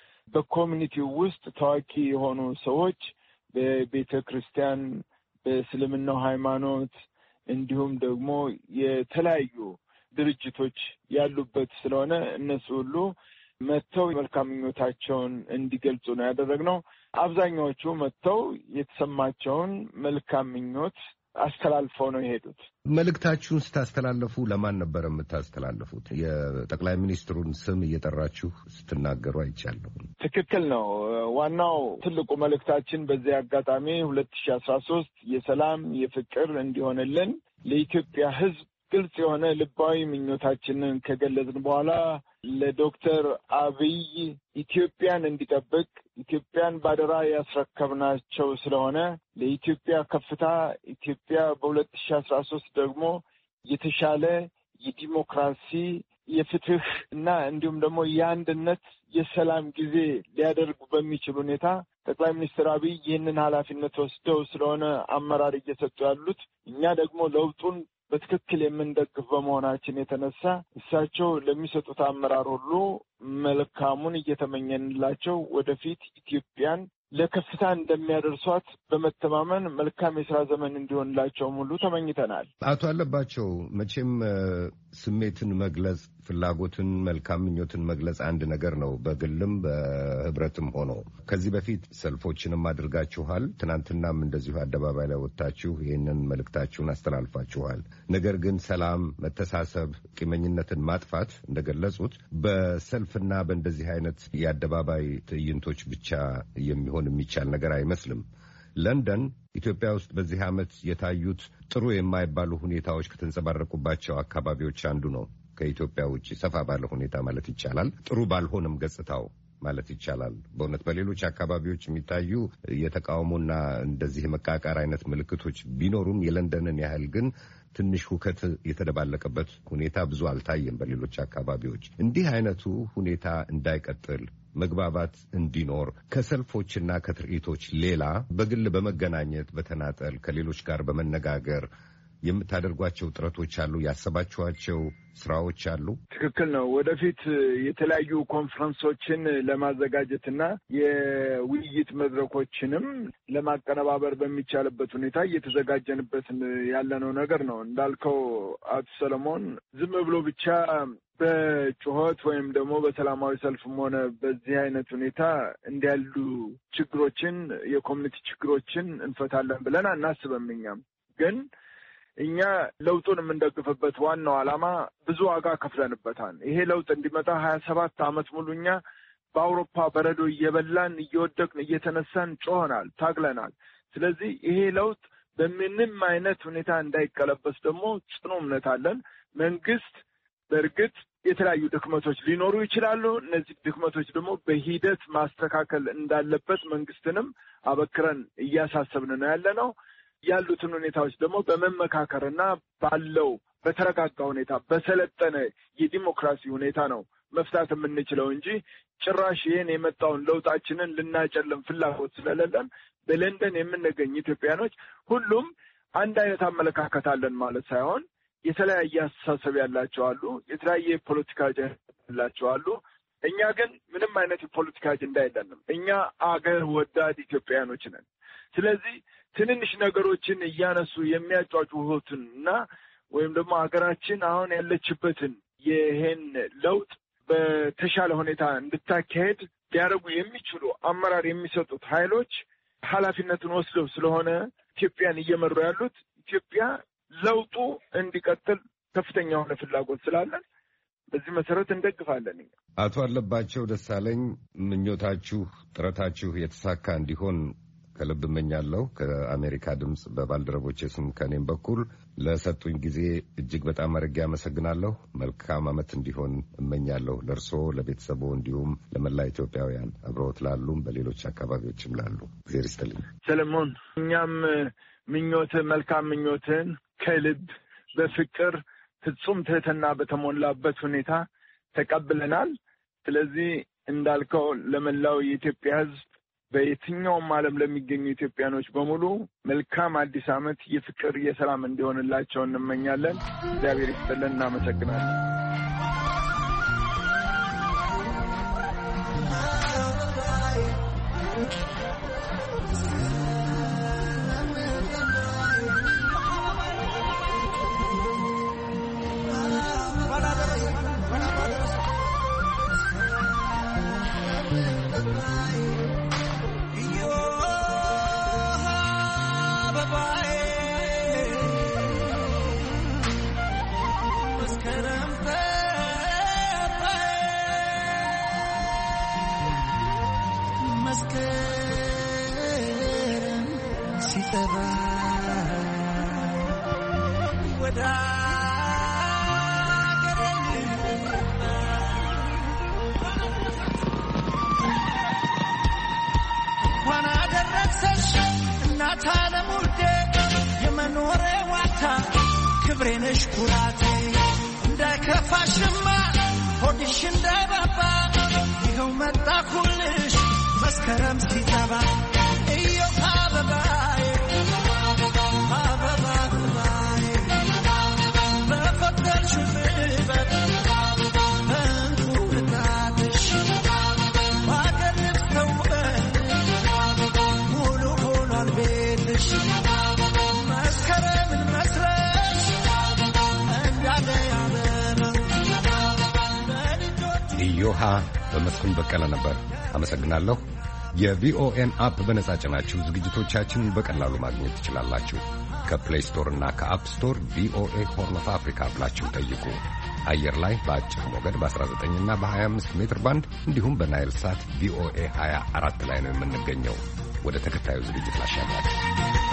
በኮሚኒቲው ውስጥ ታዋቂ የሆኑ ሰዎች በቤተ ክርስቲያን፣ በእስልምናው ሃይማኖት እንዲሁም ደግሞ የተለያዩ ድርጅቶች ያሉበት ስለሆነ እነሱ ሁሉ መጥተው መልካም ምኞታቸውን እንዲገልጹ ነው ያደረግነው። አብዛኛዎቹ መጥተው የተሰማቸውን መልካም ምኞት አስተላልፈው ነው የሄዱት። መልእክታችሁን ስታስተላለፉ ለማን ነበር የምታስተላልፉት? የጠቅላይ ሚኒስትሩን ስም እየጠራችሁ ስትናገሩ አይቻለሁ። ትክክል ነው። ዋናው ትልቁ መልእክታችን በዚህ አጋጣሚ 2013 የሰላም የፍቅር እንዲሆንልን ለኢትዮጵያ ሕዝብ ግልጽ የሆነ ልባዊ ምኞታችንን ከገለጽን በኋላ ለዶክተር አብይ ኢትዮጵያን እንዲጠብቅ ኢትዮጵያን ባደራ ያስረከብናቸው ስለሆነ ለኢትዮጵያ ከፍታ ኢትዮጵያ በ2013 ደግሞ የተሻለ የዲሞክራሲ የፍትህ እና እንዲሁም ደግሞ የአንድነት የሰላም ጊዜ ሊያደርጉ በሚችል ሁኔታ ጠቅላይ ሚኒስትር አብይ ይህንን ኃላፊነት ወስደው ስለሆነ አመራር እየሰጡ ያሉት እኛ ደግሞ ለውጡን በትክክል የምንደግፍ በመሆናችን የተነሳ እሳቸው ለሚሰጡት አመራር ሁሉ መልካሙን እየተመኘንላቸው ወደፊት ኢትዮጵያን ለከፍታ እንደሚያደርሷት በመተማመን መልካም የስራ ዘመን እንዲሆንላቸውም ሁሉ ተመኝተናል። አቶ አለባቸው መቼም ስሜትን መግለጽ፣ ፍላጎትን፣ መልካም ምኞትን መግለጽ አንድ ነገር ነው፣ በግልም በህብረትም ሆኖ ከዚህ በፊት ሰልፎችንም አድርጋችኋል። ትናንትናም እንደዚሁ አደባባይ ላይ ወጥታችሁ ይህንን መልእክታችሁን አስተላልፋችኋል። ነገር ግን ሰላም፣ መተሳሰብ፣ ቂመኝነትን ማጥፋት እንደገለጹት በሰልፍና በእንደዚህ አይነት የአደባባይ ትዕይንቶች ብቻ የሚሆን የሚቻል ነገር አይመስልም። ለንደን ኢትዮጵያ ውስጥ በዚህ ዓመት የታዩት ጥሩ የማይባሉ ሁኔታዎች ከተንጸባረቁባቸው አካባቢዎች አንዱ ነው። ከኢትዮጵያ ውጭ ሰፋ ባለ ሁኔታ ማለት ይቻላል ጥሩ ባልሆነም ገጽታው ማለት ይቻላል። በእውነት በሌሎች አካባቢዎች የሚታዩ የተቃውሞና እንደዚህ መቃቃር አይነት ምልክቶች ቢኖሩም የለንደንን ያህል ግን ትንሽ ሁከት የተደባለቀበት ሁኔታ ብዙ አልታየም። በሌሎች አካባቢዎች እንዲህ አይነቱ ሁኔታ እንዳይቀጥል መግባባት እንዲኖር ከሰልፎችና ከትርኢቶች ሌላ በግል በመገናኘት በተናጠል ከሌሎች ጋር በመነጋገር የምታደርጓቸው ጥረቶች አሉ? ያሰባችኋቸው ስራዎች አሉ? ትክክል ነው። ወደፊት የተለያዩ ኮንፈረንሶችን ለማዘጋጀትና የውይይት መድረኮችንም ለማቀነባበር በሚቻልበት ሁኔታ እየተዘጋጀንበት ያለነው ነገር ነው። እንዳልከው አቶ ሰለሞን ዝም ብሎ ብቻ በጩኸት ወይም ደግሞ በሰላማዊ ሰልፍም ሆነ በዚህ አይነት ሁኔታ እንዲያሉ ችግሮችን የኮሚኒቲ ችግሮችን እንፈታለን ብለን አናስብም። እኛም ግን እኛ ለውጡን የምንደግፍበት ዋናው ዓላማ ብዙ ዋጋ ከፍለንበታል። ይሄ ለውጥ እንዲመጣ 27 ዓመት ሙሉ እኛ በአውሮፓ በረዶ እየበላን እየወደቅን እየተነሳን ጮኸናል፣ ታግለናል። ስለዚህ ይሄ ለውጥ በምንም አይነት ሁኔታ እንዳይቀለበስ ደግሞ ጽኑ እምነት አለን። መንግስት በእርግጥ የተለያዩ ድክመቶች ሊኖሩ ይችላሉ። እነዚህ ድክመቶች ደግሞ በሂደት ማስተካከል እንዳለበት መንግስትንም አበክረን እያሳሰብን ነው ያለነው። ያሉትን ሁኔታዎች ደግሞ በመመካከርና ባለው በተረጋጋ ሁኔታ በሰለጠነ የዲሞክራሲ ሁኔታ ነው መፍታት የምንችለው እንጂ ጭራሽ ይህን የመጣውን ለውጣችንን ልናጨልም ፍላጎት ስለሌለን በለንደን የምንገኝ ኢትዮጵያኖች ሁሉም አንድ አይነት አመለካከት አለን ማለት ሳይሆን የተለያየ አስተሳሰብ ያላቸው አሉ፣ የተለያየ ፖለቲካ አጀንዳ ያላቸው አሉ። እኛ ግን ምንም አይነት የፖለቲካ አጀንዳ የለንም። እኛ አገር ወዳድ ኢትዮጵያኖች ነን። ስለዚህ ትንንሽ ነገሮችን እያነሱ የሚያጫጩሁትን እና ወይም ደግሞ ሀገራችን አሁን ያለችበትን ይህን ለውጥ በተሻለ ሁኔታ እንድታካሄድ ሊያደርጉ የሚችሉ አመራር የሚሰጡት ኃይሎች ኃላፊነቱን ወስደው ስለሆነ ኢትዮጵያን እየመሩ ያሉት ኢትዮጵያ ለውጡ እንዲቀጥል ከፍተኛ የሆነ ፍላጎት ስላለን በዚህ መሰረት እንደግፋለን። አቶ አለባቸው ደሳለኝ ምኞታችሁ፣ ጥረታችሁ የተሳካ እንዲሆን ከልብ እመኛለሁ። ከአሜሪካ ድምፅ በባልደረቦቼ ስም ከኔም በኩል ለሰጡኝ ጊዜ እጅግ በጣም አድርጌ አመሰግናለሁ። መልካም ዓመት እንዲሆን እመኛለሁ ለእርስዎ፣ ለቤተሰቦ እንዲሁም ለመላ ኢትዮጵያውያን አብረውት ላሉም በሌሎች አካባቢዎችም ላሉ። እግዚአብሔር ይስጥልኝ ሰለሞን። እኛም መልካም ምኞትን ከልብ በፍቅር ፍጹም ትህትና በተሞላበት ሁኔታ ተቀብለናል። ስለዚህ እንዳልከው ለመላው የኢትዮጵያ ሕዝብ በየትኛውም ዓለም ለሚገኙ ኢትዮጵያኖች በሙሉ መልካም አዲስ ዓመት የፍቅር የሰላም እንዲሆንላቸው እንመኛለን። እግዚአብሔር ይስጥልን። እናመሰግናለን። ክብሬነሽ ኩራቴ እንዳይከፋሽማ ሆድሽ እንዳይባባ ይኸው መጣኩልሽ መስከረም ሲጠባ እዮሃ አበባዬ አበባዬ በፈቀድሽው ልበል በእንቁርጣትሽ በአገር ልትከውበን ሙሉ ሆኗል ቤትሽ መስከረምን መስለ ኢዮሃ በመስፍን በቀለ ነበር። አመሰግናለሁ። የቪኦኤን አፕ በነጻ ጭናችሁ ዝግጅቶቻችንን በቀላሉ ማግኘት ትችላላችሁ። ከፕሌይ ስቶር እና ከአፕ ስቶር ቪኦኤ ሆርን ኦፍ አፍሪካ ብላችሁ ጠይቁ። አየር ላይ በአጭር ሞገድ በ19 እና በ25 ሜትር ባንድ እንዲሁም በናይል ሳት ቪኦኤ 24 ላይ ነው የምንገኘው። ወደ ተከታዩ ዝግጅት ላሻገር።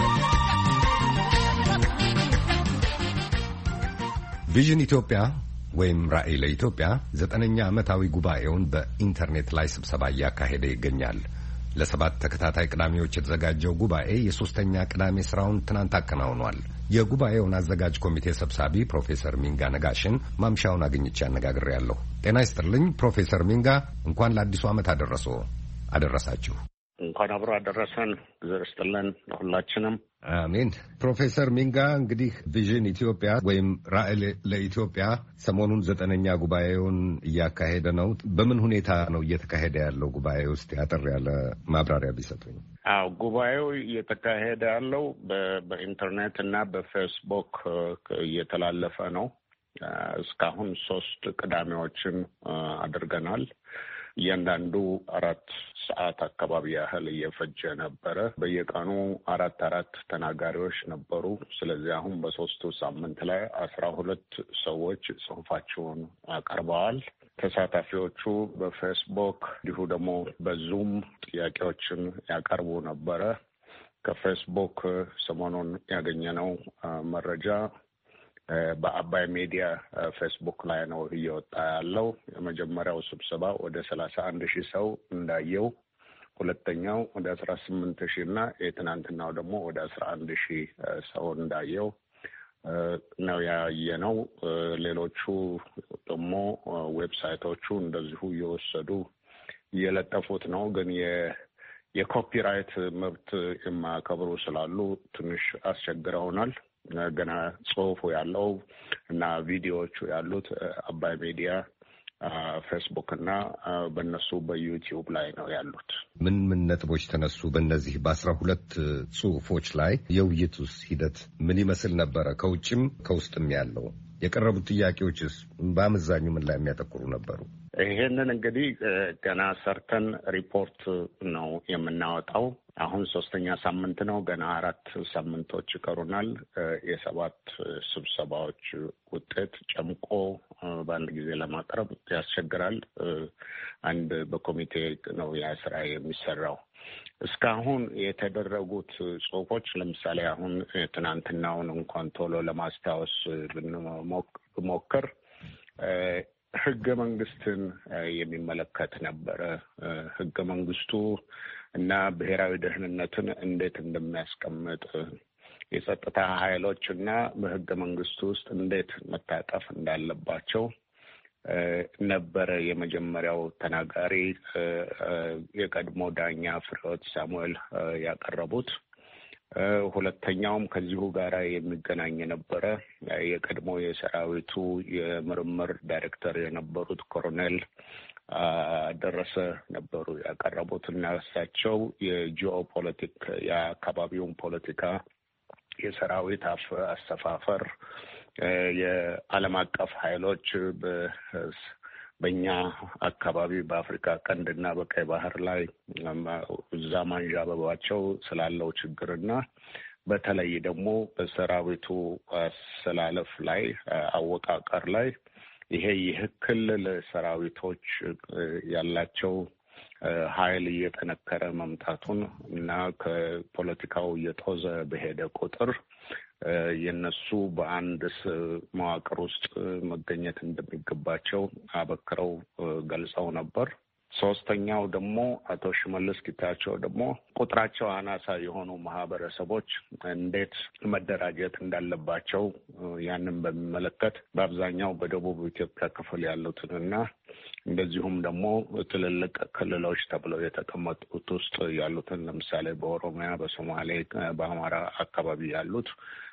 ቪዥን ኢትዮጵያ ወይም ራዕይ ለኢትዮጵያ 9ኛ ዓመታዊ ጉባኤውን በኢንተርኔት ላይ ስብሰባ እያካሄደ ይገኛል። ለ7 ተከታታይ ቅዳሜዎች የተዘጋጀው ጉባኤ የ3ኛ ቅዳሜ ስራውን ትናንት አከናውኗል። የጉባኤውን አዘጋጅ ኮሚቴ ሰብሳቢ ፕሮፌሰር ሚንጋ ነጋሽን ማምሻውን አግኝቼ አነጋግሬያለሁ። ጤና ይስጥልኝ ፕሮፌሰር ሚንጋ፣ እንኳን ለአዲሱ ዓመት አደረሳችሁ። እንኳን አብሮ አደረሰን። እግዚአብሔር ይስጥልን ሁላችንም። አሜን። ፕሮፌሰር ሚንጋ እንግዲህ ቪዥን ኢትዮጵያ ወይም ራዕይ ለኢትዮጵያ ሰሞኑን 9ኛ ጉባኤውን እያካሄደ ነው። በምን ሁኔታ ነው እየተካሄደ ያለው ጉባኤ ውስጥ ያጠር ያለ ማብራሪያ ቢሰጡኝ። ጉባኤው እየተካሄደ ያለው በኢንተርኔት እና በፌስቡክ እየተላለፈ ነው። እስካሁን 3 ቅዳሜዎችን አድርገናል። እያንዳንዱ 4 ሰዓት አካባቢ ያህል እየፈጀ ነበረ። በየቀኑ 4 ተናጋሪዎች ነበሩ። ስለዚህ አሁን በ3ቱ ሳምንት ላይ 12 ሰዎች ጽሁፋቸውን አቀርበዋል። ተሳታፊዎቹ በፌስቡክ እንዲሁ ደግሞ በዙም ጥያቄዎችን ያቀርቡ ነበረ። ከፌስቡክ ሰሞኑን ያገኘነው መረጃ በአባይ ሚዲያ ፌስቡክ ላይ ነው እየወጣ ያለው። የመጀመሪያው ስብሰባ ወደ 31,000 ሰው እንዳየው፣ ሁለተኛው ወደ 18,000 እና የትናንትናው ደግሞ ወደ 11,000 ሰው እንዳየው ነው ያየነው። ሌሎቹ ደግሞ ዌብሳይቶቹ እንደዚሁ እየወሰዱ እየለጠፉት ነው። ግን የኮፒራይት መብት የማያከብሩ ስላሉ ትንሽ አስቸግረውናል። ገና ጽሁፉ ያለው እና ቪዲዮዎቹ ያሉት አባይ ሚዲያ ፌስቡክ እና በእነሱ በዩቲዩብ ላይ ነው ያሉት። ምን ነጥቦች ተነሱ? በእነዚህ በ12 ጽሁፎች ላይ የውይይቱስ ሂደት ምን ይመስል ነበረ? ከውጭም ከውስጥም ያለው የቀረቡት ጥያቄዎችስ በአመዛኙ ምን ላይ የሚያተኩሩ ነበሩ? ይሄንን እንግዲህ ገና ሰርተን ሪፖርት ነው የምናወጣው። አሁን 3ኛ ሳምንት ነው። ገና 4 ሳምንቶች ይቀሩናል። የ7 ስብሰባዎች ውጤት ጨምቆ በአንድ ጊዜ ለማቅረብ ያስቸግራል። አንድ በኮሚቴ ነው ያ ስራ የሚሰራው። እስካሁን የተደረጉት ጽሁፎች ለምሳሌ አሁን ትናንትናውን እንኳን ቶሎ ለማስታወስ ብንሞክር ህገ መንግስትን የሚመለከት ነበረ። ህገ መንግስቱ እና ብሔራዊ ደህንነትን እንዴት እንደሚያስቀምጥ፣ የጸጥታ ኃይሎች እና በህገ መንግስቱ ውስጥ እንዴት መታቀፍ እንዳለባቸው ነበረ የመጀመሪያው ተናጋሪ የቀድሞ ዳኛ ፍሬሕይወት ሳሙኤል ያቀረቡት። ሁለተኛውም ከዚሁ ጋር የሚገናኝ ነበረ። የቀድሞ የሰራዊቱ የምርምር ዳይሬክተር የነበሩት ኮሎኔል ደረሰ ነበሩ ያቀረቡት እና እሳቸው የጂኦፖለቲክ የአካባቢውን ፖለቲካ፣ የሰራዊት አሰፋፈር፣ የዓለም አቀፍ ኃይሎች በእኛ አካባቢ በአፍሪካ ቀንድና በቀይ ባህር ላይ እዛ ማንዣበባቸው ስላለው ችግርና በተለይ ደግሞ በሰራዊቱ አሰላለፍ ላይ አወቃቀር ላይ ይሄ የክልል ሰራዊቶች ያላቸው ኃይል እየጠነከረ መምጣቱን እና ከፖለቲካው እየጦዘ በሄደ ቁጥር የነሱ በአንድ መዋቅር ውስጥ መገኘት እንደሚገባቸው አበክረው ገልጸው ነበር። ሶስተኛው ደግሞ አቶ ሽመልስ ጌታቸው ደግሞ ቁጥራቸው አናሳ የሆኑ ማህበረሰቦች እንዴት መደራጀት እንዳለባቸው ያንን በሚመለከት በአብዛኛው በደቡብ ኢትዮጵያ ክፍል ያሉትንና እንደዚሁም ደግሞ ትልልቅ ክልሎች ተብለው የተቀመጡት ውስጥ ያሉትን ለምሳሌ በኦሮሚያ፣ በሶማሌ፣ በአማራ አካባቢ ያሉት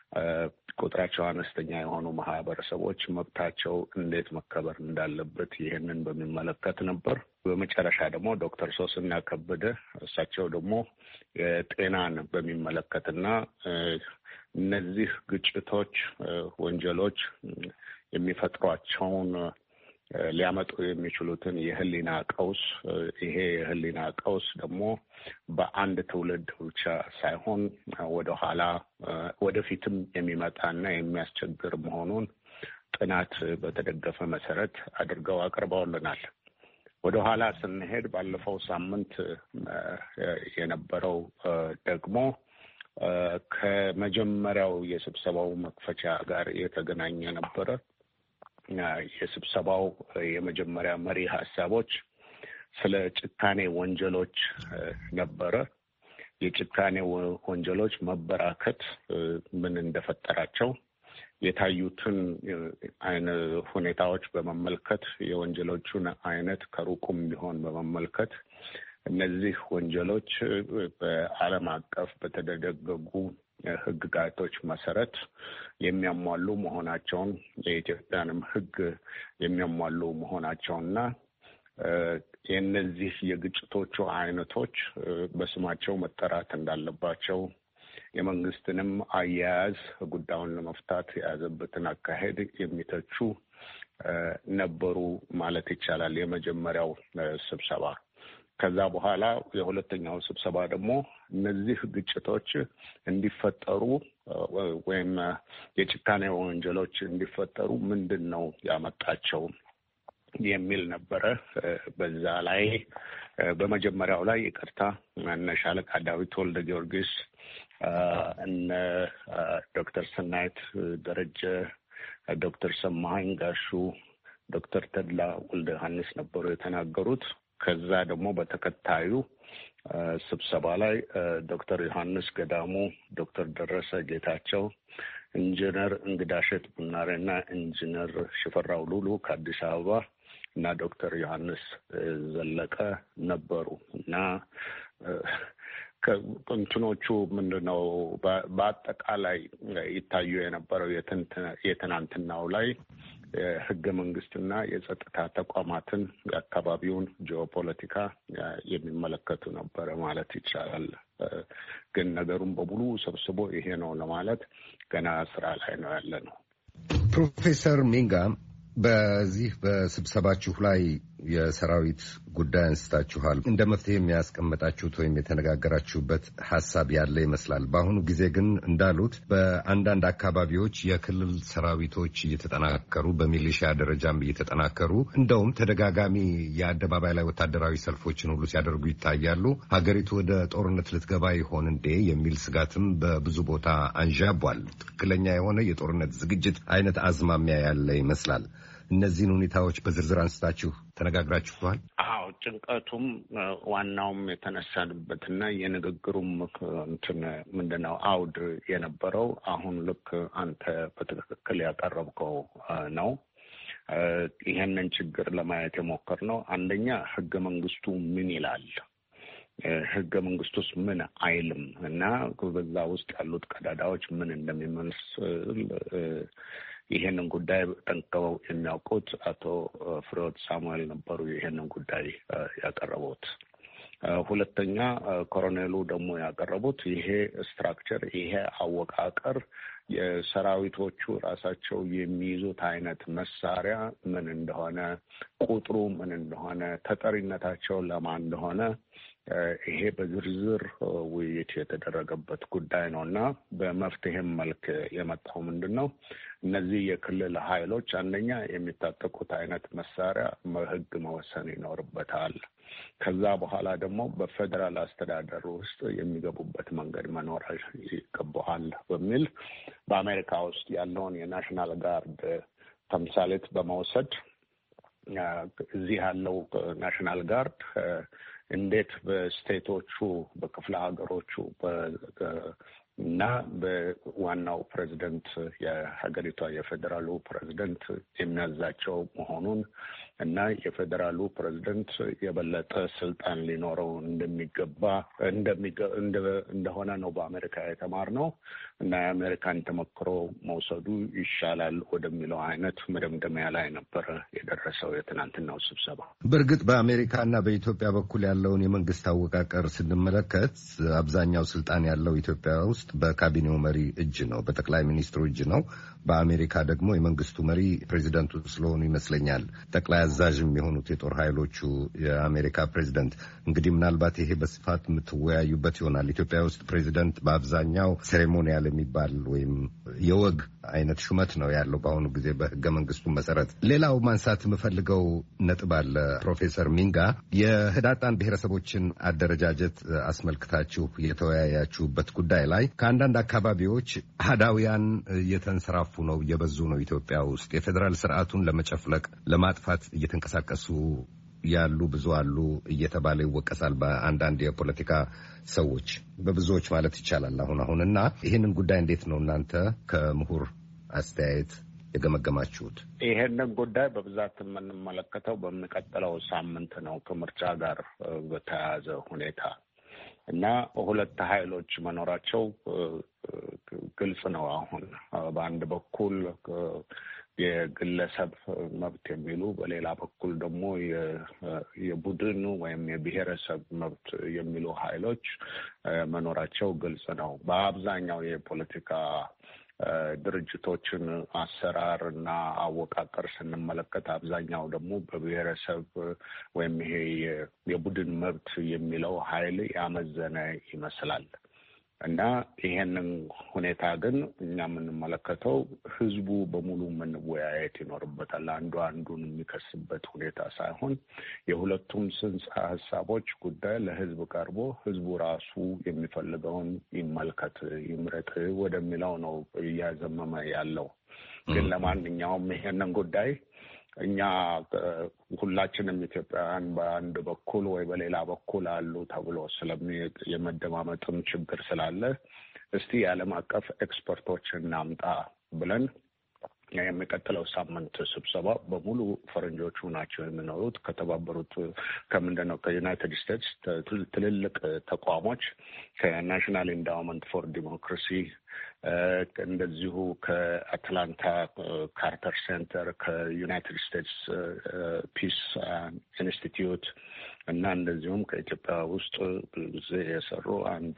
ቁጥራቸው አነስተኛ የሆኑ ማህበረሰቦች መብታቸው እንዴት መከበር እንዳለበት ይሄንን በሚመለከት ነበር። በመጨረሻ ደግሞ ዶክተር ሶስና ከበደ እሳቸው ደግሞ የጤናን በሚመለከትና እነዚህ ግጭቶች፣ ወንጀሎች የሚፈጥሯቸውን ሊያመጡ የሚችሉትን የህሊና ቀውስ፣ ይሄ የህሊና ቀውስ ደግሞ በአንድ ትውልድ ብቻ ሳይሆን ወደኋላ ወደፊትም የሚመጣና የሚያስቸግር መሆኑን ጥናት በተደገፈ መሰረት አድርገው አቅርበውልናል። ወደኋላ ስንሄድ ባለፈው ሳምንት የነበረው ደግሞ ከመጀመሪያው የስብሰባው መክፈቻ ጋር የተገናኘ ነበረ። የስብሰባው የመጀመሪያ መሪ ሀሳቦች ስለ ጭካኔ ወንጀሎች ነበረ። የጭካኔ ወንጀሎች መበራከት ምን እንደፈጠራቸው የታዩትን ሁኔታዎች በመመልከት የወንጀሎቹን አይነት ከሩቁም ቢሆን በመመልከት እነዚህ ወንጀሎች በዓለም አቀፍ በተደነገጉ ሕግጋቶች መሰረት የሚያሟሉ መሆናቸውን የኢትዮጵያንም ሕግ የሚያሟሉ መሆናቸውና የእነዚህ የግጭቶቹ አይነቶች በስማቸው መጠራት እንዳለባቸው የመንግስትንም አያያዝ ጉዳዩን ለመፍታት የያዘበትን አካሄድ የሚተቹ ነበሩ ማለት ይቻላል የመጀመሪያው ስብሰባ። ከዛ በኋላ የሁለተኛው ስብሰባ ደግሞ እነዚህ ግጭቶች እንዲፈጠሩ ወይም የጭካኔ ወንጀሎች እንዲፈጠሩ ምንድን ነው ያመጣቸው የሚል ነበረ። በዛ ላይ በመጀመሪያው ላይ ይቅርታ እነ ሻለቃ ዳዊት ወልደ ጊዮርጊስ እነ ዶክተር ሰናይት ደረጀ፣ ዶክተር ሰማኸኝ ጋሹ፣ ዶክተር ተድላ ወልደ ዮሐንስ ነበሩ የተናገሩት። ከዛ ደግሞ በተከታዩ ስብሰባ ላይ ዶክተር ዮሐንስ ገዳሙ፣ ዶክተር ደረሰ ጌታቸው፣ ኢንጂነር እንግዳሸት ቡናሬና ኢንጂነር ሽፈራው ሉሉ ከአዲስ አበባ እና ዶክተር ዮሐንስ ዘለቀ ነበሩ እና ከእንትኖቹ ምንድነው በአጠቃላይ ይታዩ የነበረው የትናንትናው ላይ ህገ መንግስትና የጸጥታ ተቋማትን የአካባቢውን ጂኦፖለቲካ የሚመለከቱ ነበረ ማለት ይቻላል። ግን ነገሩን በሙሉ ሰብስቦ ይሄ ነው ለማለት ገና ስራ ላይ ነው ያለ ነው። ፕሮፌሰር ሚንጋ በዚህ በስብሰባችሁ ላይ የሰራዊት ጉዳይ አንስታችኋል። እንደ መፍትሄ የሚያስቀምጣችሁት ወይም የተነጋገራችሁበት ሀሳብ ያለ ይመስላል። በአሁኑ ጊዜ ግን እንዳሉት በአንዳንድ አካባቢዎች የክልል ሰራዊቶች እየተጠናከሩ በሚሊሺያ ደረጃም እየተጠናከሩ እንደውም ተደጋጋሚ የአደባባይ ላይ ወታደራዊ ሰልፎችን ሁሉ ሲያደርጉ ይታያሉ። ሀገሪቱ ወደ ጦርነት ልትገባ ይሆን እንዴ የሚል ስጋትም በብዙ ቦታ አንዣቧል። ትክክለኛ የሆነ የጦርነት ዝግጅት አይነት አዝማሚያ ያለ ይመስላል። እነዚህን ሁኔታዎች በዝርዝር አንስታችሁ ተነጋግራችኋል? አዎ፣ ጭንቀቱም ዋናውም የተነሳንበትና የንግግሩም ምንድነው አውድ የነበረው አሁን ልክ አንተ በትክክል ያቀረብከው ነው። ይሄንን ችግር ለማየት የሞከርነው አንደኛ ህገ መንግስቱ ምን ይላል፣ ህገ መንግስቱስ ምን አይልም እና በዛ ውስጥ ያሉት ቀዳዳዎች ምን እንደሚመስል ይሄንን ጉዳይ ጠንቅቀው የሚያውቁት አቶ ፍሬሕይወት ሳሙኤል ነበሩ ይሄንን ጉዳይ ያቀረቡት። ሁለተኛ ኮሎኔሉ ደግሞ ያቀረቡት ይሄ ስትራክቸር፣ ይሄ አወቃቀር የሰራዊቶቹ ራሳቸው የሚይዙት አይነት መሳሪያ ምን እንደሆነ፣ ቁጥሩ ምን እንደሆነ፣ ተጠሪነታቸው ለማን እንደሆነ ይሄ በዝርዝር ውይይት የተደረገበት ጉዳይ ነው እና በመፍትሄም መልክ የመጣው ምንድን ነው? እነዚህ የክልል ኃይሎች አንደኛ የሚታጠቁት አይነት መሳሪያ ህግ መወሰን ይኖርበታል። ከዛ በኋላ ደግሞ በፌዴራል አስተዳደር ውስጥ የሚገቡበት መንገድ መኖር ይገባዋል በሚል በአሜሪካ ውስጥ ያለውን የናሽናል ጋርድ ተምሳሌት በመውሰድ እዚህ ያለው ናሽናል ጋርድ እንዴት በስቴቶቹ በክፍለ ሀገሮቹ እና በዋናው ፕሬዚደንት የሀገሪቷ የፌዴራሉ ፕሬዚደንት የሚያዛቸው መሆኑን እና የፌዴራሉ ፕሬዚደንት የበለጠ ስልጣን ሊኖረው እንደሆነ ነው በአሜሪካ የተማርነው እና የአሜሪካን ተሞክሮ መውሰዱ ይሻላል ወደሚለው አይነት መደምደሚያ ላይ ነበረ የደረሰው የትናንትናው ስብሰባ። በእርግጥ በአሜሪካና በኢትዮጵያ በኩል ያለውን የመንግስት አወቃቀር ስንመለከት አብዛኛው ስልጣን ያለው ኢትዮጵያ ውስጥ በካቢኔው መሪ እጅ ነው፣ በጠቅላይ ሚኒስትሩ እጅ ነው። በአሜሪካ ደግሞ የመንግስቱ መሪ ፕሬዚደንቱ ስለሆኑ ይመስለኛል ጠቅላይ አዛዥም የሆኑት የጦር ኃይሎቹ የአሜሪካ ፕሬዚደንት። እንግዲህ ምናልባት ይሄ በስፋት የምትወያዩበት ይሆናል። ኢትዮጵያ ውስጥ ፕሬዚደንት በአብዛኛው ሴሬሞኒያል የሚባል ወይም የወግ አይነት ሹመት ነው ያለው በአሁኑ ጊዜ በህገ መንግስቱ መሰረት። ሌላው ማንሳት የምፈልገው ነጥብ አለ። ፕሮፌሰር ሚንጋ የህዳጣን ብሔረሰቦችን አደረጃጀት አስመልክታችሁ የተወያያችሁበት ጉዳይ ላይ ከአንዳንድ አካባቢዎች አህዳውያን እየተንሰራፉ ነው፣ እየበዙ ነው ኢትዮጵያ ውስጥ የፌዴራል ስርዓቱን ለመጨፍለቅ ለማጥፋት እየተንቀሳቀሱ ያሉ ብዙ አሉ እየተባለ ይወቀሳል በአንዳንድ የፖለቲካ ሰዎች፣ በብዙዎች ማለት ይቻላል አሁንና ይህንን ጉዳይ እንዴት ነው እናንተ ከምሁር አስተያየት የገመገማችሁት? ይሄንን ጉዳይ በብዛት የምንመለከተው በሚቀጥለው ሳምንት ነው ከምርጫ ጋር በተያያዘ ሁኔታ እና ሁለት ኃይሎች መኖራቸው ግልጽ ነው። አሁን በአንድ በኩል የግለሰብ መብት የሚሉ፣ በሌላ በኩል ደግሞ የቡድን ወይም የብሔረሰብ መብት የሚሉ ኃይሎች መኖራቸው ግልጽ ነው። በአብዛኛው የፖለቲካ ድርጅቶችን አሰራር እና አወቃቀር ስንመለከት አብዛኛው ደግሞ በብሔረሰብ ወይም ይሄ የቡድን መብት የሚለው ኃይል ያመዘነ ይመስላል እና ይሄንን ሁኔታ ግን እኛ የምንመለከተው ህዝቡ በሙሉ መወያየት ይኖርበታል። አንዱ አንዱን የሚከስበት ሁኔታ ሳይሆን የሁለቱም ጽንሰ ሀሳቦች ጉዳይ ለህዝብ ቀርቦ ህዝቡ ራሱ የሚፈልገውን ይመልከት፣ ይምረጥ ወደሚለው ነው እያዘመመ ያለው። ግን ለማንኛውም ይሄንን ጉዳይ እኛ ሁላችንም ኢትዮጵያውያን በአንድ በኩል ወይ በሌላ በኩል አሉ ተብሎ የመደማመጥም ችግር ስላለ እስቲ የዓለም አቀፍ ኤክስፐርቶች እናምጣ ብለን የሚቀጥለው ሳምንት ስብሰባ በሙሉ ፈረንጆቹ ናቸው የሚኖሩት ከዩናይትድ ስቴትስ ትልልቅ ተቋሞች ከናሽናል ኢንዳውመንት ፎር ዲሞክራሲ እንደዚሁ ከአትላንታ ካርተር ሴንተር ከዩናይትድ ስቴትስ ፒስ ኢንስቲትዩት እና እንደዚሁም ከኢትዮጵያ ውስጥ ብዙ የሰሩ አንድ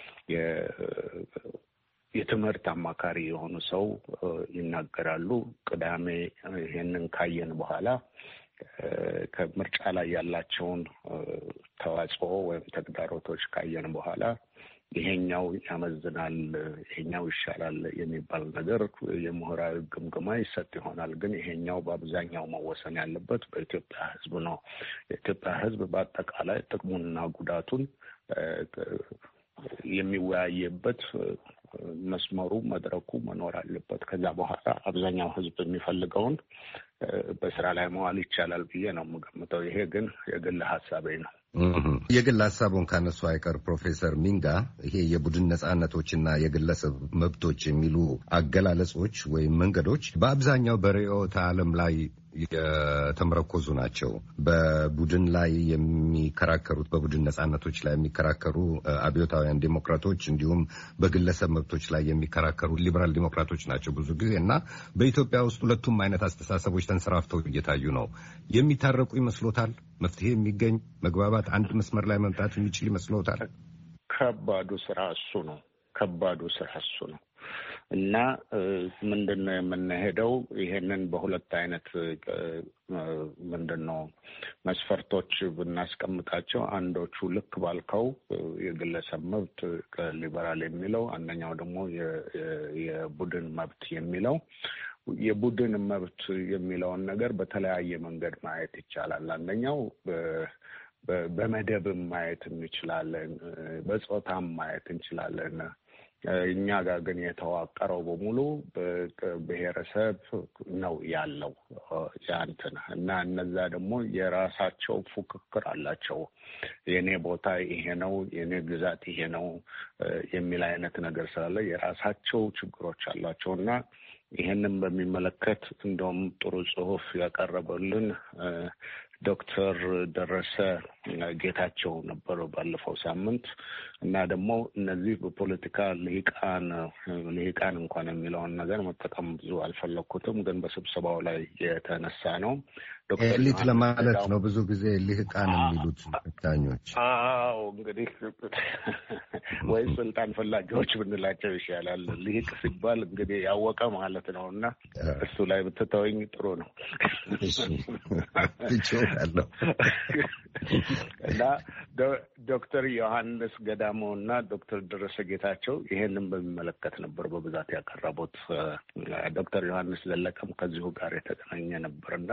የትምህርት አማካሪ የሆኑ ሰው ይናገራሉ። ቅዳሜ ይሄንን ካየን በኋላ ከምርጫ ላይ ያላቸውን ተዋጽኦ ወይም ተግዳሮቶች ካየን በኋላ ይሄኛው ያመዝናል፣ ይሄኛው ይሻላል የሚባል ነገር የምሁራዊ ግምገማ ይሰጥ ይሆናል። ግን ይሄኛው በአብዛኛው መወሰን ያለበት በኢትዮጵያ ሕዝብ ነው። የኢትዮጵያ ሕዝብ በአጠቃላይ ጥቅሙንና ጉዳቱን የሚወያየበት መስመሩ መድረኩ መኖር አለበት። ከዛ በኋላ አብዛኛው ሕዝብ የሚፈልገውን በስራ ላይ መዋል ይቻላል ብዬ ነው የምገምተው። ይሄ ግን የግል ሀሳቤ ነው። የግል ሀሳቡን ካነሱ አይቀር ፕሮፌሰር ሚንጋ ይሄ የቡድን ነጻነቶችና የግለሰብ መብቶች የሚሉ አገላለጾች ወይም መንገዶች በአብዛኛው በርዕዮተ ዓለም ላይ የተመረኮዙ ናቸው። በቡድን ላይ የሚከራከሩት በቡድን ነጻነቶች ላይ የሚከራከሩ አብዮታውያን ዲሞክራቶች እንዲሁም በግለሰብ መብቶች ላይ የሚከራከሩ ሊበራል ዲሞክራቶች ናቸው ብዙ ጊዜ እና በኢትዮጵያ ውስጥ ሁለቱም አይነት አስተሳሰቦች ተንሰራፍተው እየታዩ ነው። የሚታረቁ ይመስሎታል? መፍትሄ የሚገኝ መግባባት አንድ መስመር ላይ መምጣት የሚችል ይመስሎታል? ከባዱ ስራ እሱ ነው። እና ምንድነው የምንሄደው? ይሄንን በሁለት አይነት ምንድነው መስፈርቶች ብናስቀምጣቸው፣ አንዶቹ ልክ ባልከው የግለሰብ መብት ሊበራል የሚለው፣ አንደኛው ደግሞ የቡድን መብት የሚለው። የቡድን መብት የሚለውን ነገር በተለያየ መንገድ ማየት ይቻላል። አንደኛው በመደብም ማየት እንችላለን፣ በጾታም ማየት እንችላለን። እኛ ጋር ግን የተዋቀረው በሙሉ ብሔረሰብ ነው ያለው ያንተን እና እነዛ ደግሞ የራሳቸው ፉክክር አላቸው። የኔ ቦታ ይሄ ነው፣ የኔ ግዛት ይሄ ነው የሚል አይነት ነገር ስላለ የራሳቸው ችግሮች አላቸው እና ይሄንን በሚመለከት እንደውም ጥሩ ጽሑፍ ያቀረበልን ዶክተር ደረሰ ጌታቸው ነበሩ ባለፈው ሳምንት እና ደግሞ እነዚህ በፖለቲካ ልሂቃን እንኳን የሚለውን ነገር መጠቀም ብዙ አልፈለኩትም፣ ግን በስብሰባው ላይ የተነሳ ነው። ኤሊት ለማለት ነው ብዙ ጊዜ ልሂቃን የሚሉት ዳኞች። አዎ እንግዲህ ወይ ስልጣን ፈላጊዎች ብንላቸው ይሻላል። ልሂቅ ሲባል እንግዲህ ያወቀ ማለት ነው እና እሱ ላይ ብትተወኝ ጥሩ ነው። ይችላል እና ዶክተር ዮሐንስ ገዳሞና ዶክተር ደረሰ ጌታቸው ይሄንን በሚመለከት ነበር በብዛት ያቀረቡት። ዶክተር ዮሐንስ ዘለቀም ከዚሁ ጋር የተገናኘ ነበርና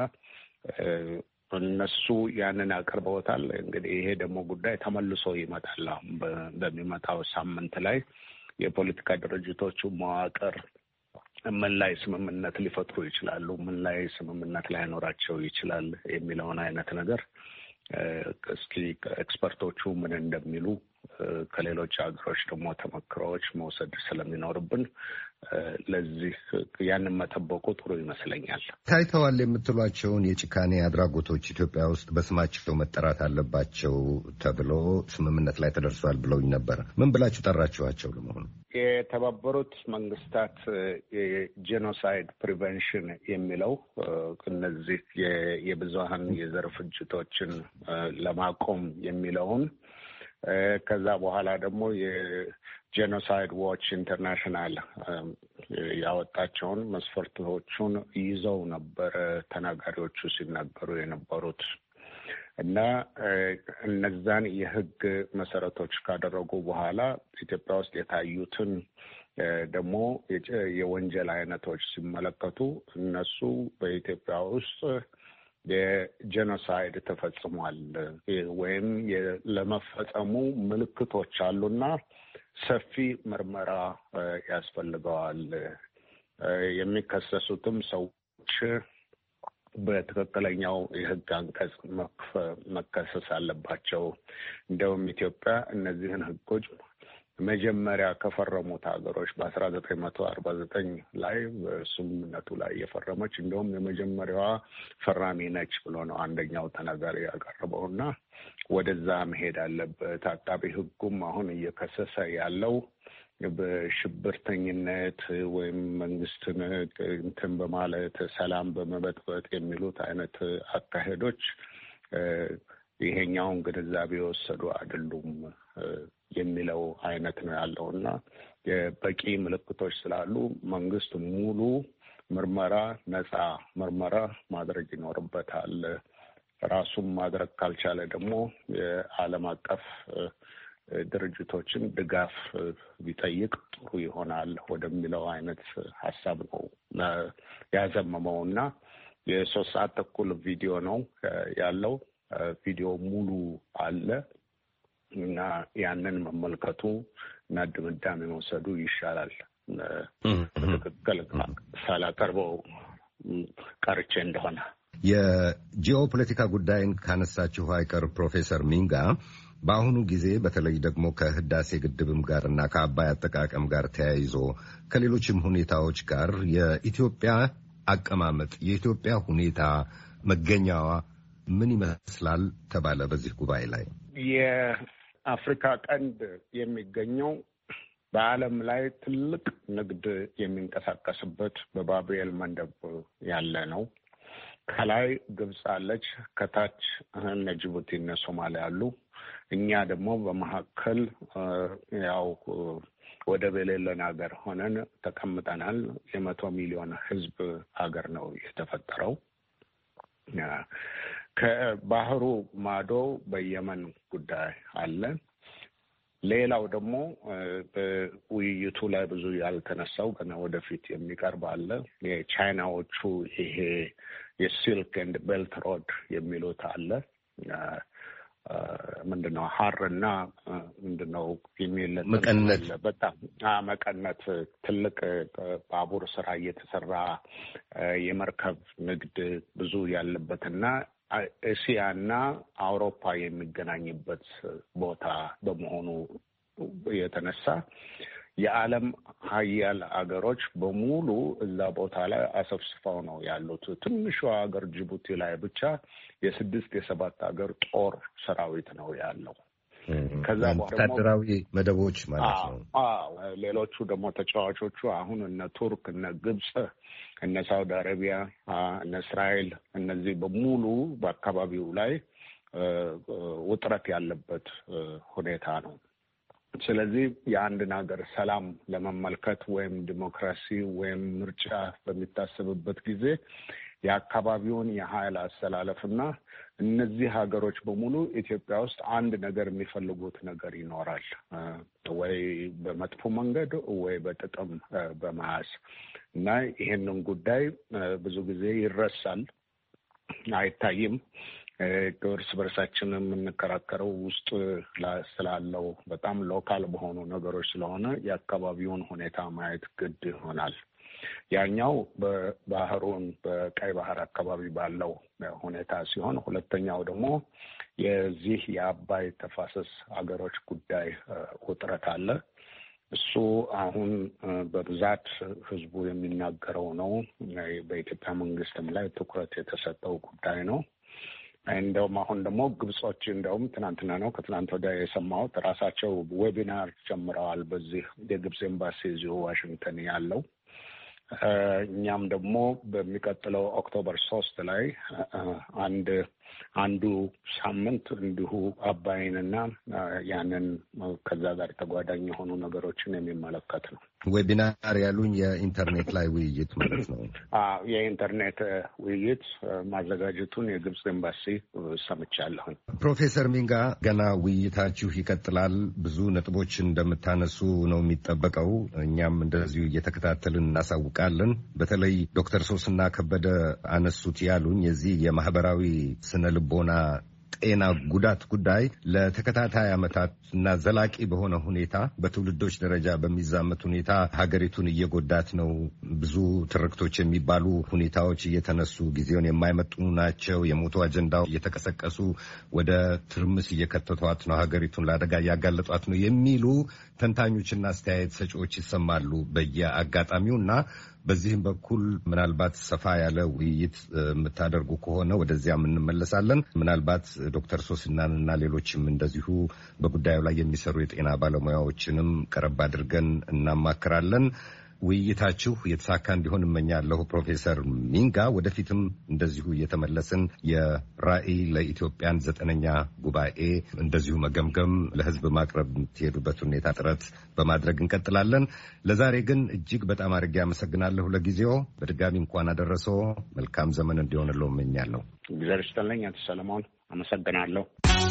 እነሱ ያንን አቅርበውታል። እንግዲህ ይሄ ደግሞ ጉዳይ ተመልሶ ይመጣል። በሚመጣው ሳምንት ላይ የፖለቲካ ድርጅቶቹ መዋቅር ምን ላይ ስምምነት ሊፈጥሩ ይችላሉ፣ ምን ላይ ስምምነት ላይኖራቸው ይችላል የሚለውን አይነት ነገር እስኪ ኤክስፐርቶቹ ምን እንደሚሉ ከሌሎች ሀገሮች ደግሞ ተመክሮዎች መውሰድ ስለሚኖርብን ለዚህ ያንን መጠበቁ ጥሩ ይመስለኛል። ታይተዋል የምትሏቸውን የጭካኔ አድራጎቶች ኢትዮጵያ ውስጥ በስማቸው መጠራት አለባቸው ተብሎ ስምምነት ላይ ተደርሷል ብለውኝ ነበር። ምን ብላችሁ ጠራችኋቸው ለመሆኑ? የተባበሩት መንግስታት የጄኖሳይድ ፕሪቨንሽን የሚለው እነዚህ የብዙሀን የዘር ፍጅቶችን ለማቆም የሚለውን ከዛ በኋላ ደግሞ የጄኖሳይድ ዎች ኢንተርናሽናል ያወጣቸውን መስፈርቶቹን ይዘው ነበር ተናጋሪዎቹ ሲናገሩ የነበሩት እና እነዛን የህግ መሰረቶች ካደረጉ በኋላ ኢትዮጵያ ውስጥ የታዩትን ደግሞ የወንጀል አይነቶች ሲመለከቱ እነሱ በኢትዮጵያ ውስጥ የጄኖሳይድ ተፈጽሟል ወይም ለመፈጸሙ ምልክቶች አሉና ሰፊ ምርመራ ያስፈልገዋል። የሚከሰሱትም ሰዎች በትክክለኛው የህግ አንቀጽ መከሰስ አለባቸው። እንደውም ኢትዮጵያ እነዚህን ህጎች መጀመሪያ ከፈረሙት ሀገሮች በ1949 ላይ በስምምነቱ ላይ የፈረመች እንደውም የመጀመሪያዋ ፈራሚ ነች ብሎ ነው አንደኛው ተናጋሪ ያቀረበውና ወደዛ መሄድ አለበት። አቃቤ ህጉም አሁን እየከሰሰ ያለው በሽብርተኝነት ወይም መንግስትን እንትን በማለት ሰላም በመበጥበጥ የሚሉት አይነት አካሄዶች ይሄኛውን ግንዛቤ የወሰዱ አይደሉም የሚለው አይነት ነው ያለውና በቂ ምልክቶች ስላሉ መንግስት ሙሉ ምርመራ ነፃ ምርመራ ማድረግ ይኖርበታል። ራሱን ማድረግ ካልቻለ ደግሞ የዓለም አቀፍ ድርጅቶችን ድጋፍ ቢጠይቅ ጥሩ ይሆናል ወደሚለው አይነት ሀሳብ ነው ያዘመመው እና የ3 ሰዓት ተኩል ቪዲዮ ነው ያለው። ቪዲዮ ሙሉ አለ እና ያንን መመልከቱ እና ድምዳሜ መውሰዱ ይሻላል። በትክክል ሳላቀርበው ቀርቼ እንደሆነ የጂኦፖለቲካ ጉዳይን ካነሳችሁ አይቀር ፕሮፌሰር ሚንጋ በአሁኑ ጊዜ በተለይ ደግሞ ከህዳሴ ግድብም ጋር እና ከአባይ አጠቃቀም ጋር ተያይዞ ከሌሎችም ሁኔታዎች ጋር የኢትዮጵያ አቀማመጥ የኢትዮጵያ ሁኔታ መገኛዋ ምን ይመስላል ተባለ በዚህ ጉባኤ ላይ? የአፍሪካ ቀንድ የሚገኘው በዓለም ላይ ትልቅ ንግድ የሚንቀሳቀስበት በባቤል መንደብ ያለ ነው። ከላይ ግብጽ አለች፣ ከታች እነ ጅቡቲ እነ ሶማሊያ አሉ። እኛ ደግሞ በመካከል ያው ወደብ የሌለን ሀገር ሆነን ተቀምጠናል። 100 ሚሊዮን ህዝብ ሀገር ነው የተፈጠረው። ከባህሩ ማዶ በየመን ጉዳይ አለ። ሌላው ደግሞ በውይይቱ ላይ ብዙ ያልተነሳው ገና ወደፊት የሚቀርብ አለ። የቻይናዎቹ ይሄ የሲልክ ኤንድ ቤልት ሮድ የሚሉት አለ። ምንድነው ሀርና ምንድነው የሚል መቀነት በጣም መቀነት ትልቅ ባቡር ስራ እየተሰራ የመርከብ ንግድ ብዙ ያለበትና እስያና አውሮፓ የሚገናኝበት ቦታ በመሆኑ የተነሳ የዓለም ሀያል አገሮች በሙሉ እዛ ቦታ ላይ አሰፍስፈው ነው ያሉት። ትንሿ ሀገር ጅቡቲ ላይ ብቻ 6-7 ሀገር ጦር ሰራዊት ነው ያለው። ከዛ ወታደራዊ መደቦች ማለት ነው። ሌሎቹ ደግሞ ተጫዋቾቹ አሁን እነ ቱርክ፣ እነ ግብጽ፣ እነ ሳውዲ አረቢያ፣ እነ እስራኤል እነዚህ በሙሉ በአካባቢው ላይ ውጥረት ያለበት ሁኔታ ነው። ስለዚህ የአንድን ሀገር ሰላም ለመመልከት ወይም ዲሞክራሲ ወይም ምርጫ በሚታሰብበት ጊዜ የአካባቢውን የኃይል አስተላለፍና እነዚህ ሀገሮች በሙሉ ኢትዮጵያ ውስጥ አንድ ነገር የሚፈልጉት ነገር ይኖራል፣ ወይ በመጥፎ መንገድ ወይ በጥቅም በመያዝ እና ይሄንን ጉዳይ ብዙ ጊዜ ይረሳል፣ አይታይም። እርስ በርሳችን የምንከራከረው ውስጥ ስላለው በጣም ሎካል በሆኑ ነገሮች ስለሆነ የአካባቢውን ሁኔታ ማየት ግድ ይሆናል። ያኛው በባህሩን በቀይ ባህር አካባቢ ባለው ሁኔታ ሲሆን፣ ሁለተኛው ደግሞ የዚህ የአባይ ተፋሰስ ሀገሮች ጉዳይ ውጥረት አለ። እሱ አሁን በብዛት ህዝቡ የሚናገረው ነው። በኢትዮጵያ መንግስትም ላይ ትኩረት የተሰጠው ጉዳይ ነው። እንደውም አሁን ደግሞ ግብጾች እንደውም ትናንትና ነው ከትናንት ወዲያ የሰማሁት ራሳቸው ዌቢናር ጀምረዋል። በዚህ የግብጽ ኤምባሲ እዚሁ ዋሽንግተን ያለው እኛም ደግሞ በሚቀጥለው ኦክቶበር 3 ላይ አንዱ ሳምንት እንዲሁ አባይንና ያንን ከዛ ጋር ተጓዳኝ የሆኑ ነገሮችን የሚመለከት ነው። ዌቢናር ያሉኝ የኢንተርኔት ላይ ውይይት ማለት ነው። የኢንተርኔት ውይይት ማዘጋጀቱን የግብጽ ኤምባሲ ሰምቻለሁ። ፕሮፌሰር ሚንጋ ገና ውይይታችሁ ይቀጥላል። ብዙ ነጥቦች እንደምታነሱ ነው የሚጠበቀው። እኛም እንደዚሁ እየተከታተልን እናሳውቃለን። በተለይ ዶክተር ሶስና ከበደ አነሱት ያሉኝ የዚህ የማህበራዊ ስነ ልቦና ጤና ጉዳት ጉዳይ ለተከታታይ ዓመታት እና ዘላቂ በሆነ ሁኔታ በትውልዶች ደረጃ በሚዛመት ሁኔታ ሀገሪቱን እየጎዳት ነው። ብዙ ትርክቶች የሚባሉ ሁኔታዎች እየተነሱ ጊዜውን የማይመጥኑ ናቸው። የሞቱ አጀንዳው እየተቀሰቀሱ ወደ ትርምስ እየከተቷት ነው፣ ሀገሪቱን ለአደጋ እያጋለጧት ነው የሚሉ ተንታኞችና አስተያየት ሰጪዎች ይሰማሉ በየአጋጣሚው እና በዚህም በኩል ምናልባት ሰፋ ያለ ውይይት የምታደርጉ ከሆነ ወደዚያም እንመለሳለን። ምናልባት ዶክተር ሶስናንና ሌሎችም እንደዚሁ በጉዳዩ ላይ የሚሰሩ የጤና ባለሙያዎችንም ቀረብ አድርገን እናማክራለን። ውይይታችሁ የተሳካ እንዲሆን እመኛለሁ። ፕሮፌሰር ሚንጋ ወደፊትም እንደዚሁ እየተመለስን የራዕይ ለኢትዮጵያን 9ኛ ጉባኤ እንደዚሁ መገምገም ለሕዝብ ማቅረብ የምትሄዱበት ሁኔታ ጥረት በማድረግ እንቀጥላለን። ለዛሬ ግን እጅግ በጣም አድርጌ አመሰግናለሁ። ለጊዜው በድጋሚ እንኳን አደረሰው። መልካም ዘመን እንዲሆንለው እመኛለሁ። እግዚአብሔር ይስጥልኝ። አቶ ሰለሞን አመሰግናለሁ።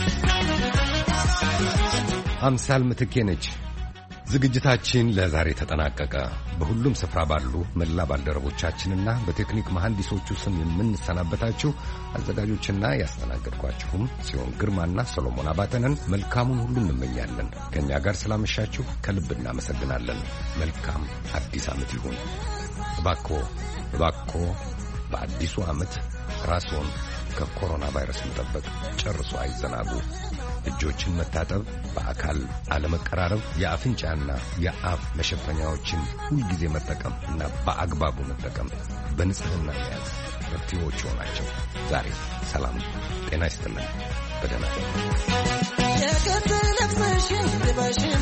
አምሳል ምትኬ ነች። ዝግጅታችን ለዛሬ ተጠናቀቀ። በሁሉም ስፍራ ባሉ መላ ባልደረቦቻችንና በቴክኒክ መሐንዲሶቹ ስም የምንሰናበታችሁ አዘጋጆችና ያስተናገድኳችሁም ጽዮን ግርማና ሰሎሞን አባተነን መልካሙን ሁሉ እንመኛለን። ከእኛ ጋር ስላመሻችሁ ከልብ እናመሰግናለን። መልካም አዲስ ዓመት ይሁን። እባክዎ በአዲሱ ዓመት ራስዎን ከኮሮና ቫይረስ መጠበቅ ጨርሶ አይዘናጉ። እጆችን መታጠብ፣ በአካል አለመቀራረብ፣ የአፍንጫና የአፍ መሸፈኛዎችን ሁልጊዜ መጠቀም እና በአግባቡ መጠቀም፣ በንጽህና መያዝ መፍትሄዎቹ ናቸው። ዛሬ ሰላም ጤና ይስጥልን። በደህና